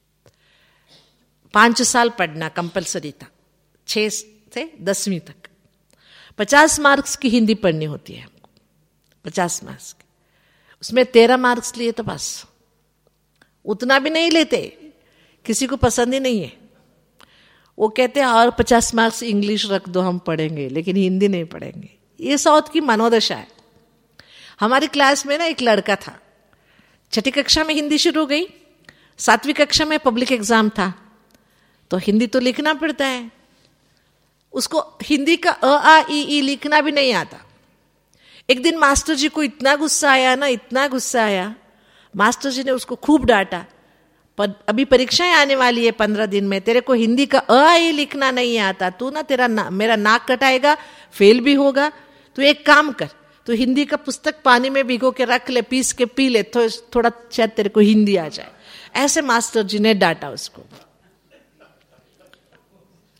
[SPEAKER 2] पांच साल पढ़ना कंपलसरी था, छह से दसवीं तक। पचास मार्क्स की हिंदी पढ़नी होती है हमको, पचास मार्क्स की। उसमें तेरह मार्क्स लिए तो बस, उतना भी नहीं लेते, किसी को पसंद ही नहीं है। वो कहते हैं और पचास मार्क्स इंग्लिश रख दो, हम पढ़ेंगे, लेकिन हिंदी नहीं पढ़ेंगे। ये साउथ की मनोदशा है। हमारी क्लास में ना एक लड़का था, छठी कक्षा में हिंदी शुरू हो गई, सातवीं कक्षा में पब्लिक एग्जाम था, तो हिंदी तो लिखना पड़ता है। उसको हिंदी का अ आ ई ई लिखना भी नहीं आता। एक दिन मास्टर जी को इतना गुस्सा आया ना, इतना गुस्सा आया, मास्टर जी ने उसको खूब डांटा। पर अभी परीक्षाएं आने वाली है पंद्रह दिन में, तेरे को हिंदी का अ आ ई लिखना नहीं आता, तू ना तेरा ना, मेरा नाक कटाएगा, फेल भी होगा। तू एक काम कर, तो हिंदी का पुस्तक पानी में भिगो के रख ले, पीस के पी ले, तो थोड़ा शायद तेरे को हिंदी आ जाए। ऐसे मास्टर जी ने डांटा उसको।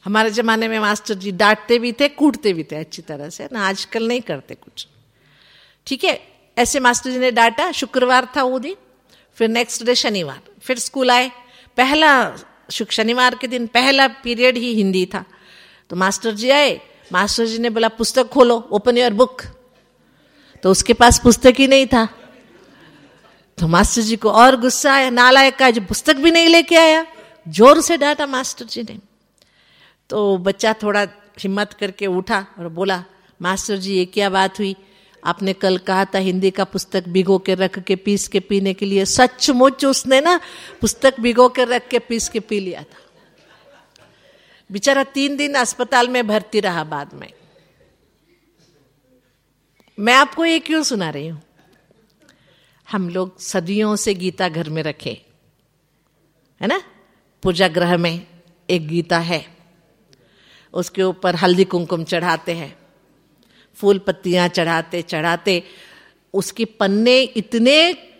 [SPEAKER 2] हमारे जमाने में मास्टर जी डांटते भी थे, कूटते भी थे अच्छी तरह से ना, आजकल नहीं करते कुछ। ठीक है, ऐसे मास्टर जी ने डांटा, शुक्रवार था वो दिन, फिर नेक्स्ट डे शनिवार, फिर स्कूल आए, पहला शनिवार के दिन पहला पीरियड ही हिंदी था। तो मास्टर जी आए, मास्टर जी ने बोला पुस्तक खोलो, ओपन योर बुक। तो उसके पास पुस्तक ही नहीं था। तो मास्टर जी को और गुस्सा आया, नालायक का जो पुस्तक भी नहीं लेके आया, जोर से डांटा मास्टर जी ने। तो बच्चा थोड़ा हिम्मत करके उठा और बोला, मास्टर जी ये क्या बात हुई, आपने कल कहा था हिंदी का पुस्तक भिगो के रख के पीस के पीने के लिए, सचमुच उसने ना पुस्तक भिगो के रख के पीस के पी लिया था। बेचारा तीन दिन अस्पताल में भर्ती रहा बाद में। मैं आपको ये क्यों सुना रही हूं, हम लोग सदियों से गीता घर में रखे है ना, पूजा गृह में एक गीता है, उसके ऊपर हल्दी कुमकुम चढ़ाते हैं, फूल पत्तियां चढ़ाते चढ़ाते उसके पन्ने इतने,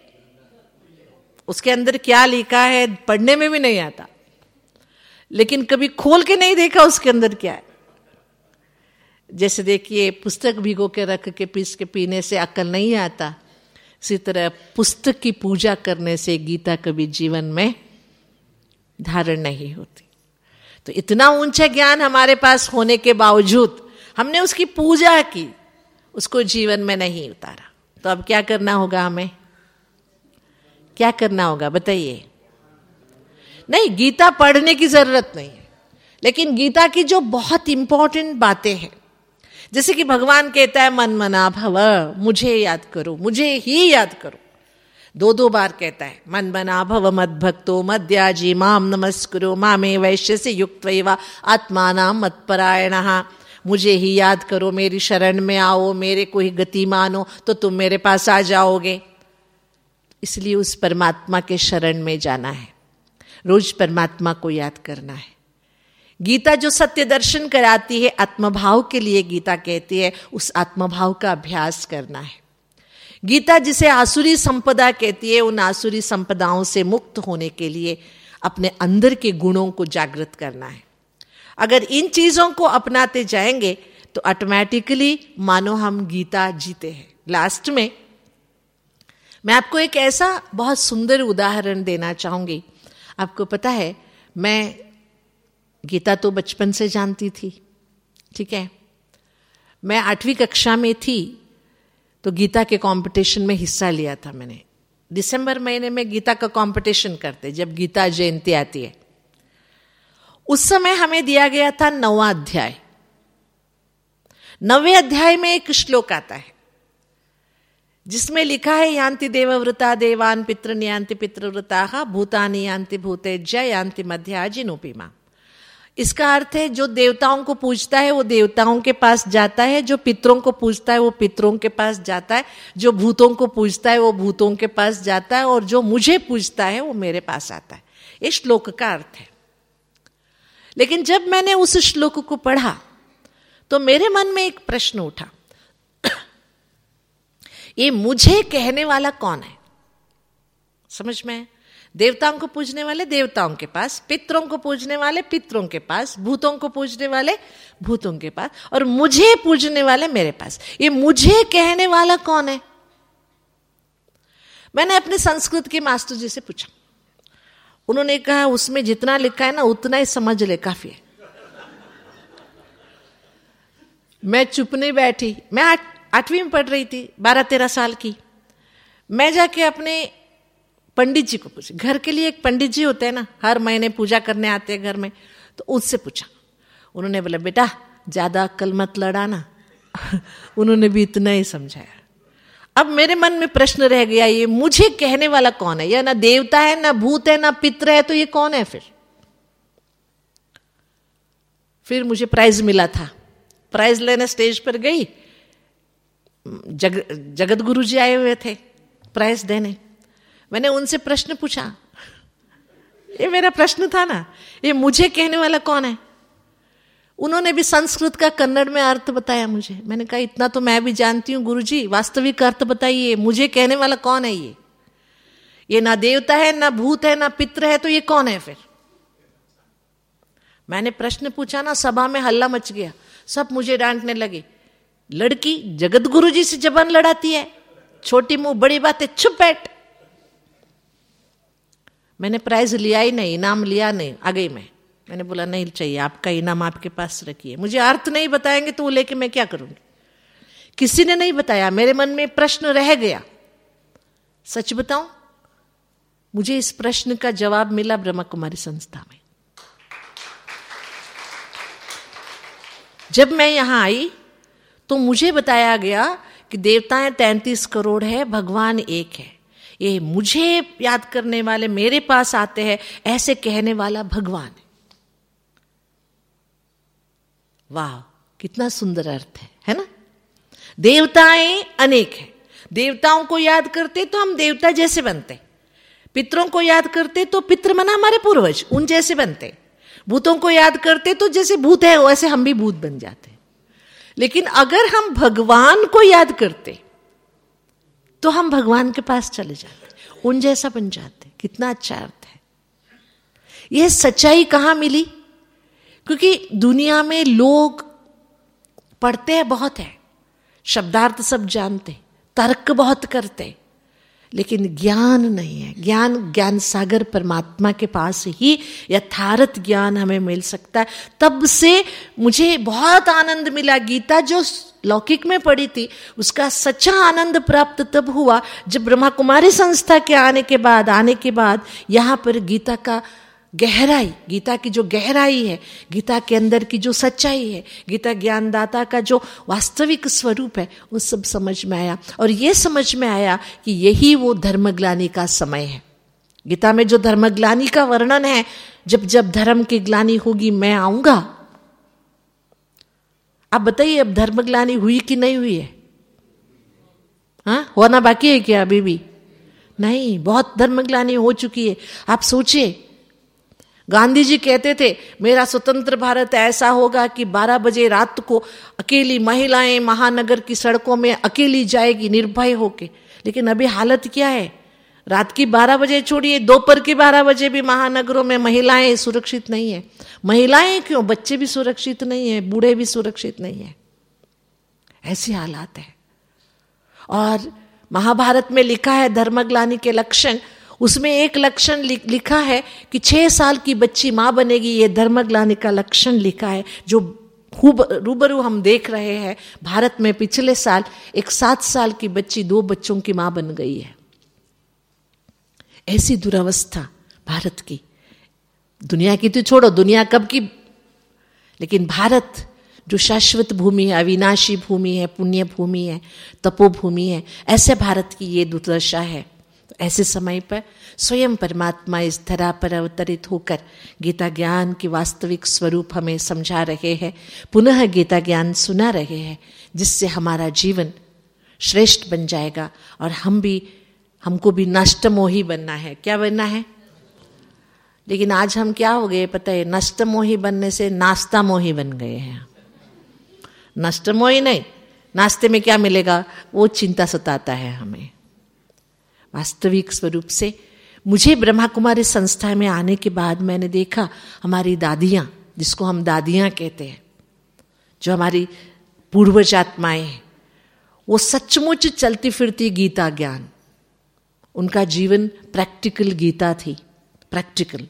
[SPEAKER 2] उसके अंदर क्या लिखा है पढ़ने में भी नहीं आता, लेकिन कभी खोल के नहीं देखा उसके अंदर क्या है। जैसे देखिए पुस्तक भिगो के रख के पीस के पीने से अक्ल नहीं आता, इसी तरह पुस्तक की पूजा करने से गीता कभी जीवन में धारण नहीं होती। तो इतना ऊंचा ज्ञान हमारे पास होने के बावजूद हमने उसकी पूजा की, उसको जीवन में नहीं उतारा। तो अब क्या करना होगा, हमें क्या करना होगा बताइए। नहीं, गीता पढ़ने की जरूरत नहीं है, लेकिन गीता की जो बहुत इंपॉर्टेंट बातें हैं, जैसे कि भगवान कहता है मन मना भव, मुझे याद करो, मुझे ही याद करो, दो दो बार कहता है, मन मना भव मद भक्तो मद्याजी माम नमस्कुरो मामे वैश्य से युक्त आत्मानाम मत्परायणः, मुझे ही याद करो, मेरी शरण में आओ, मेरे को ही गति मानो तो तुम मेरे पास आ जाओगे। इसलिए उस परमात्मा के शरण में जाना है, रोज परमात्मा को याद करना है। गीता जो सत्य दर्शन कराती है, आत्मभाव के लिए गीता कहती है, उस आत्मभाव का अभ्यास करना है। गीता जिसे आसुरी संपदा कहती है, उन आसुरी संपदाओं से मुक्त होने के लिए अपने अंदर के गुणों को जागृत करना है। अगर इन चीजों को अपनाते जाएंगे तो ऑटोमेटिकली मानो हम गीता जीते हैं। लास्ट में मैं आपको एक ऐसा बहुत सुंदर उदाहरण देना चाहूंगी। आपको पता है, मैं गीता तो बचपन से जानती थी, ठीक है। मैं आठवीं कक्षा में थी तो गीता के कंपटीशन में हिस्सा लिया था मैंने। दिसंबर महीने में गीता का कंपटीशन करते, जब गीता जयंती आती है। उस समय हमें दिया गया था नौवां अध्याय। नवे अध्याय में एक श्लोक आता है जिसमें लिखा है, यान्ति देवव्रता देवान पितृन यान्ति पितृव्रता भूतानि यान्ति भूतेज्य यान्ति मध्याजिनोपिमा। इसका अर्थ है, जो देवताओं को पूजता है वो देवताओं के पास जाता है, जो पितरों को पूजता है वो पितरों के पास जाता है, जो भूतों को पूजता है वो भूतों के पास जाता है, और जो मुझे पूजता है वो मेरे पास आता है। ये श्लोक का अर्थ है। लेकिन जब मैंने उस श्लोक को पढ़ा तो मेरे मन में एक प्रश्न उठा, ये मुझे कहने वाला कौन है? समझ में? देवताओं को पूजने वाले देवताओं के पास, पितरों को पूजने वाले पितरों के पास, भूतों को पूजने वाले भूतों के पास, और मुझे पूजने वाले मेरे पास। ये मुझे कहने वाला कौन है? मैंने अपने संस्कृत के मास्टर जी से पूछा। उन्होंने कहा, उसमें जितना लिखा है ना उतना ही समझ ले, काफी है। मैं चुप नहीं बैठी। मैं आठ, आठवीं में पढ़ रही थी, बारह तेरह साल की। मैं जाके अपने पंडित जी को पूछा। घर के लिए एक पंडित जी होते हैं ना, हर महीने पूजा करने आते हैं घर में, तो उससे पूछा। उन्होंने बोला, बेटा ज्यादा अक्ल मत लड़ाना। उन्होंने भी इतना ही समझाया। अब मेरे मन में प्रश्न रह गया, ये मुझे कहने वाला कौन है? यह ना देवता है, ना भूत है, ना पितर है, तो ये कौन है फिर? फिर मुझे प्राइज मिला था। प्राइज लेने स्टेज पर गई, जग, जगत गुरु जी आए हुए थे प्राइज देने। मैंने उनसे प्रश्न पूछा, ये मेरा प्रश्न था ना, ये मुझे कहने वाला कौन है? उन्होंने भी संस्कृत का कन्नड़ में अर्थ बताया मुझे। मैंने कहा, इतना तो मैं भी जानती हूं गुरुजी, वास्तविक अर्थ बताइए, मुझे कहने वाला कौन है? ये ये ना देवता है, ना भूत है, ना पितर है, तो ये कौन है फिर? मैंने प्रश्न पूछा ना, सभा में हल्ला मच गया, सब मुझे डांटने लगे। लड़की जगत गुरु जी से जबान लड़ाती है, छोटी मुंह बड़ी बातें, चुप बैठ। मैंने प्राइज लिया ही नहीं, इनाम लिया नहीं, आ गई मैं। मैंने बोला नहीं चाहिए, आपका इनाम आपके पास रखिए, मुझे अर्थ नहीं बताएंगे तो वो लेके मैं क्या करूंगी। किसी ने नहीं बताया, मेरे मन में प्रश्न रह गया। सच बताऊं, मुझे इस प्रश्न का जवाब मिला ब्रह्मा कुमारी संस्था में। जब मैं यहां आई तो मुझे बताया गया कि देवताएं तैंतीस करोड़ है, भगवान एक है। ये मुझे याद करने वाले मेरे पास आते हैं, ऐसे कहने वाला भगवान है। वाह, कितना सुंदर अर्थ है, है ना। देवताएं अनेक हैं, देवताओं को याद करते तो हम देवता जैसे बनते, पितरों को याद करते तो पितर मना हमारे पूर्वज, उन जैसे बनते, भूतों को याद करते तो जैसे भूत है वैसे हम भी भूत बन जाते। लेकिन अगर हम भगवान को याद करते तो हम भगवान के पास चले जाते, उन जैसा बन जाते। कितना अच्छा अर्थ है। यह सच्चाई कहां मिली? क्योंकि दुनिया में लोग पढ़ते हैं बहुत है, शब्दार्थ सब जानते, तर्क बहुत करते, लेकिन ज्ञान नहीं है। ज्ञान ज्ञान सागर परमात्मा के पास ही यथार्थ ज्ञान हमें मिल सकता है। तब से मुझे बहुत आनंद मिला। गीता जो लौकिक में पढ़ी थी उसका सच्चा आनंद प्राप्त तब हुआ जब ब्रह्मा कुमारी संस्था के आने के बाद आने के बाद यहाँ पर गीता का गहराई, गीता की जो गहराई है, गीता के अंदर की जो सच्चाई है, गीता ज्ञानदाता का जो वास्तविक स्वरूप है, वो सब समझ में आया। और ये समझ में आया कि यही वो धर्मग्लानि का समय है। गीता में जो धर्मग्लानि का वर्णन है, जब जब धर्म की ग्लानि होगी मैं आऊंगा। आप बताइए, अब धर्मग्लानि हुई कि नहीं हुई है? हाँ, होना बाकी है क्या? अभी भी नहीं, बहुत धर्मग्लानि हो चुकी है। आप सोचिए, गांधी जी कहते थे मेरा स्वतंत्र भारत ऐसा होगा कि बारह बजे रात को अकेली महिलाएं महानगर की सड़कों में अकेली जाएगी निर्भय होके। लेकिन अभी हालत क्या है? रात की बारह बजे छोड़िए, दोपहर की बारह बजे भी महानगरों में महिलाएं सुरक्षित नहीं है। महिलाएं क्यों, बच्चे भी सुरक्षित नहीं है, बूढ़े भी सुरक्षित नहीं है। ऐसी हालात है। और महाभारत में लिखा है धर्मग्लानि के लक्षण, उसमें एक लक्षण लिखा है कि छह साल की बच्ची मां बनेगी। ये धर्मग्लानि का लक्षण लिखा है, जो रूबरू हम देख रहे हैं। भारत में पिछले साल एक सात साल की बच्ची दो बच्चों की मां बन गई है। ऐसी दुरावस्था भारत की। दुनिया की तो छोड़ो, दुनिया कब की, लेकिन भारत जो शाश्वत भूमि है, अविनाशी भूमि है, पुण्य भूमि है, तपोभूमि है, ऐसे भारत की ये दुर्दशा है। तो ऐसे समय पर स्वयं परमात्मा इस धरा पर अवतरित होकर गीता ज्ञान की वास्तविक स्वरूप हमें समझा रहे हैं, पुनः गीता ज्ञान सुना रहे हैं, जिससे हमारा जीवन श्रेष्ठ बन जाएगा। और हम भी, हमको भी नष्टमोही बनना है। क्या बनना है? लेकिन आज हम क्या हो गए पता है? नष्टमोही बनने से नाश्ता मोही बन गए हैं। नष्टमोही नहीं, नाश्ते में क्या मिलेगा वो चिंता सताता है हमें। वास्तविक स्वरूप से मुझे ब्रह्मा कुमारी संस्था में आने के बाद मैंने देखा हमारी दादियां, जिसको हम दादियां कहते हैं, जो हमारी पूर्वज आत्माएं हैं, वो सचमुच चलती फिरती गीता ज्ञान, उनका जीवन प्रैक्टिकल गीता थी, प्रैक्टिकल।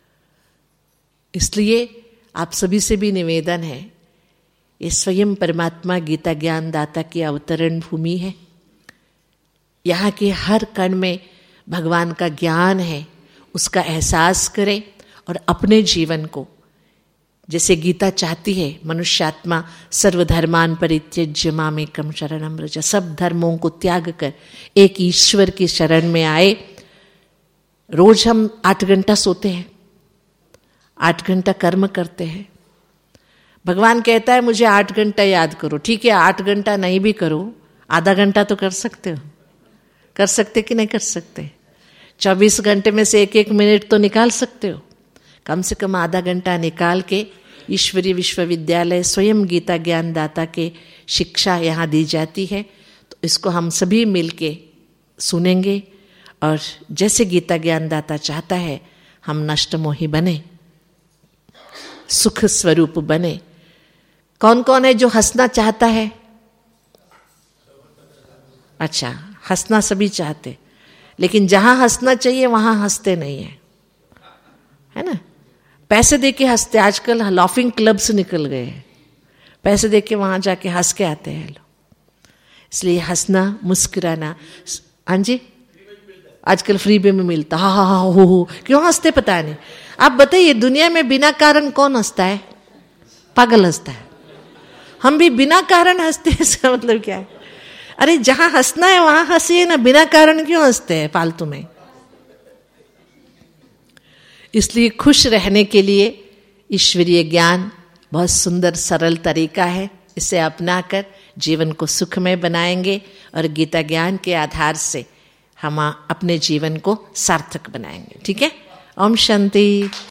[SPEAKER 2] इसलिए आप सभी से भी निवेदन है, ये स्वयं परमात्मा गीता ज्ञान दाता की अवतरण भूमि है। यहाँ के हर कण में भगवान का ज्ञान है, उसका एहसास करें और अपने जीवन को, जैसे गीता चाहती है मनुष्यात्मा सर्वधर्मान परित्यज्य मामेकं शरणं व्रज, सब धर्मों को त्याग कर एक ईश्वर की शरण में आए। रोज हम आठ घंटा सोते हैं, आठ घंटा कर्म करते हैं। भगवान कहता है मुझे आठ घंटा याद करो। ठीक है, आठ घंटा नहीं भी करो, आधा घंटा तो कर सकते हो। कर सकते कि नहीं कर सकते? चौबीस घंटे में से एक एक मिनट तो निकाल सकते हो। कम से कम आधा घंटा निकाल के ईश्वरीय विश्वविद्यालय स्वयं गीता ज्ञान दाता के शिक्षा यहाँ दी जाती है, तो इसको हम सभी मिलके सुनेंगे और जैसे गीता ज्ञान दाता चाहता है हम नष्टमोही बने। सुख स्वरूप बने। कौन कौन है जो हंसना चाहता है? अच्छा, हंसना सभी चाहते, लेकिन जहां हंसना चाहिए वहां हंसते नहीं है, है ना। पैसे देके हंसते, आजकल लाफिंग क्लब्स निकल गए हैं, पैसे देके वहां जाके हंस के आते हैं लोग। इसलिए हंसना, मुस्कुराना, हाँ जी, आजकल फ्री में मिलता, हा हा हा हो हो, क्यों हंसते पता नहीं। आप बताइए, दुनिया में बिना कारण कौन हंसता है? पागल हंसता है। हम भी बिना कारण हंसते हैं, इसका मतलब क्या है? अरे जहां हंसना है वहां हंसिए ना, बिना कारण क्यों हंसते हैं फालतू में। इसलिए खुश रहने के लिए ईश्वरीय ज्ञान बहुत सुंदर सरल तरीका है। इसे अपनाकर जीवन को सुखमय बनाएंगे और गीता ज्ञान के आधार से हम अपने जीवन को सार्थक बनाएंगे। ठीक है। ओम शांति।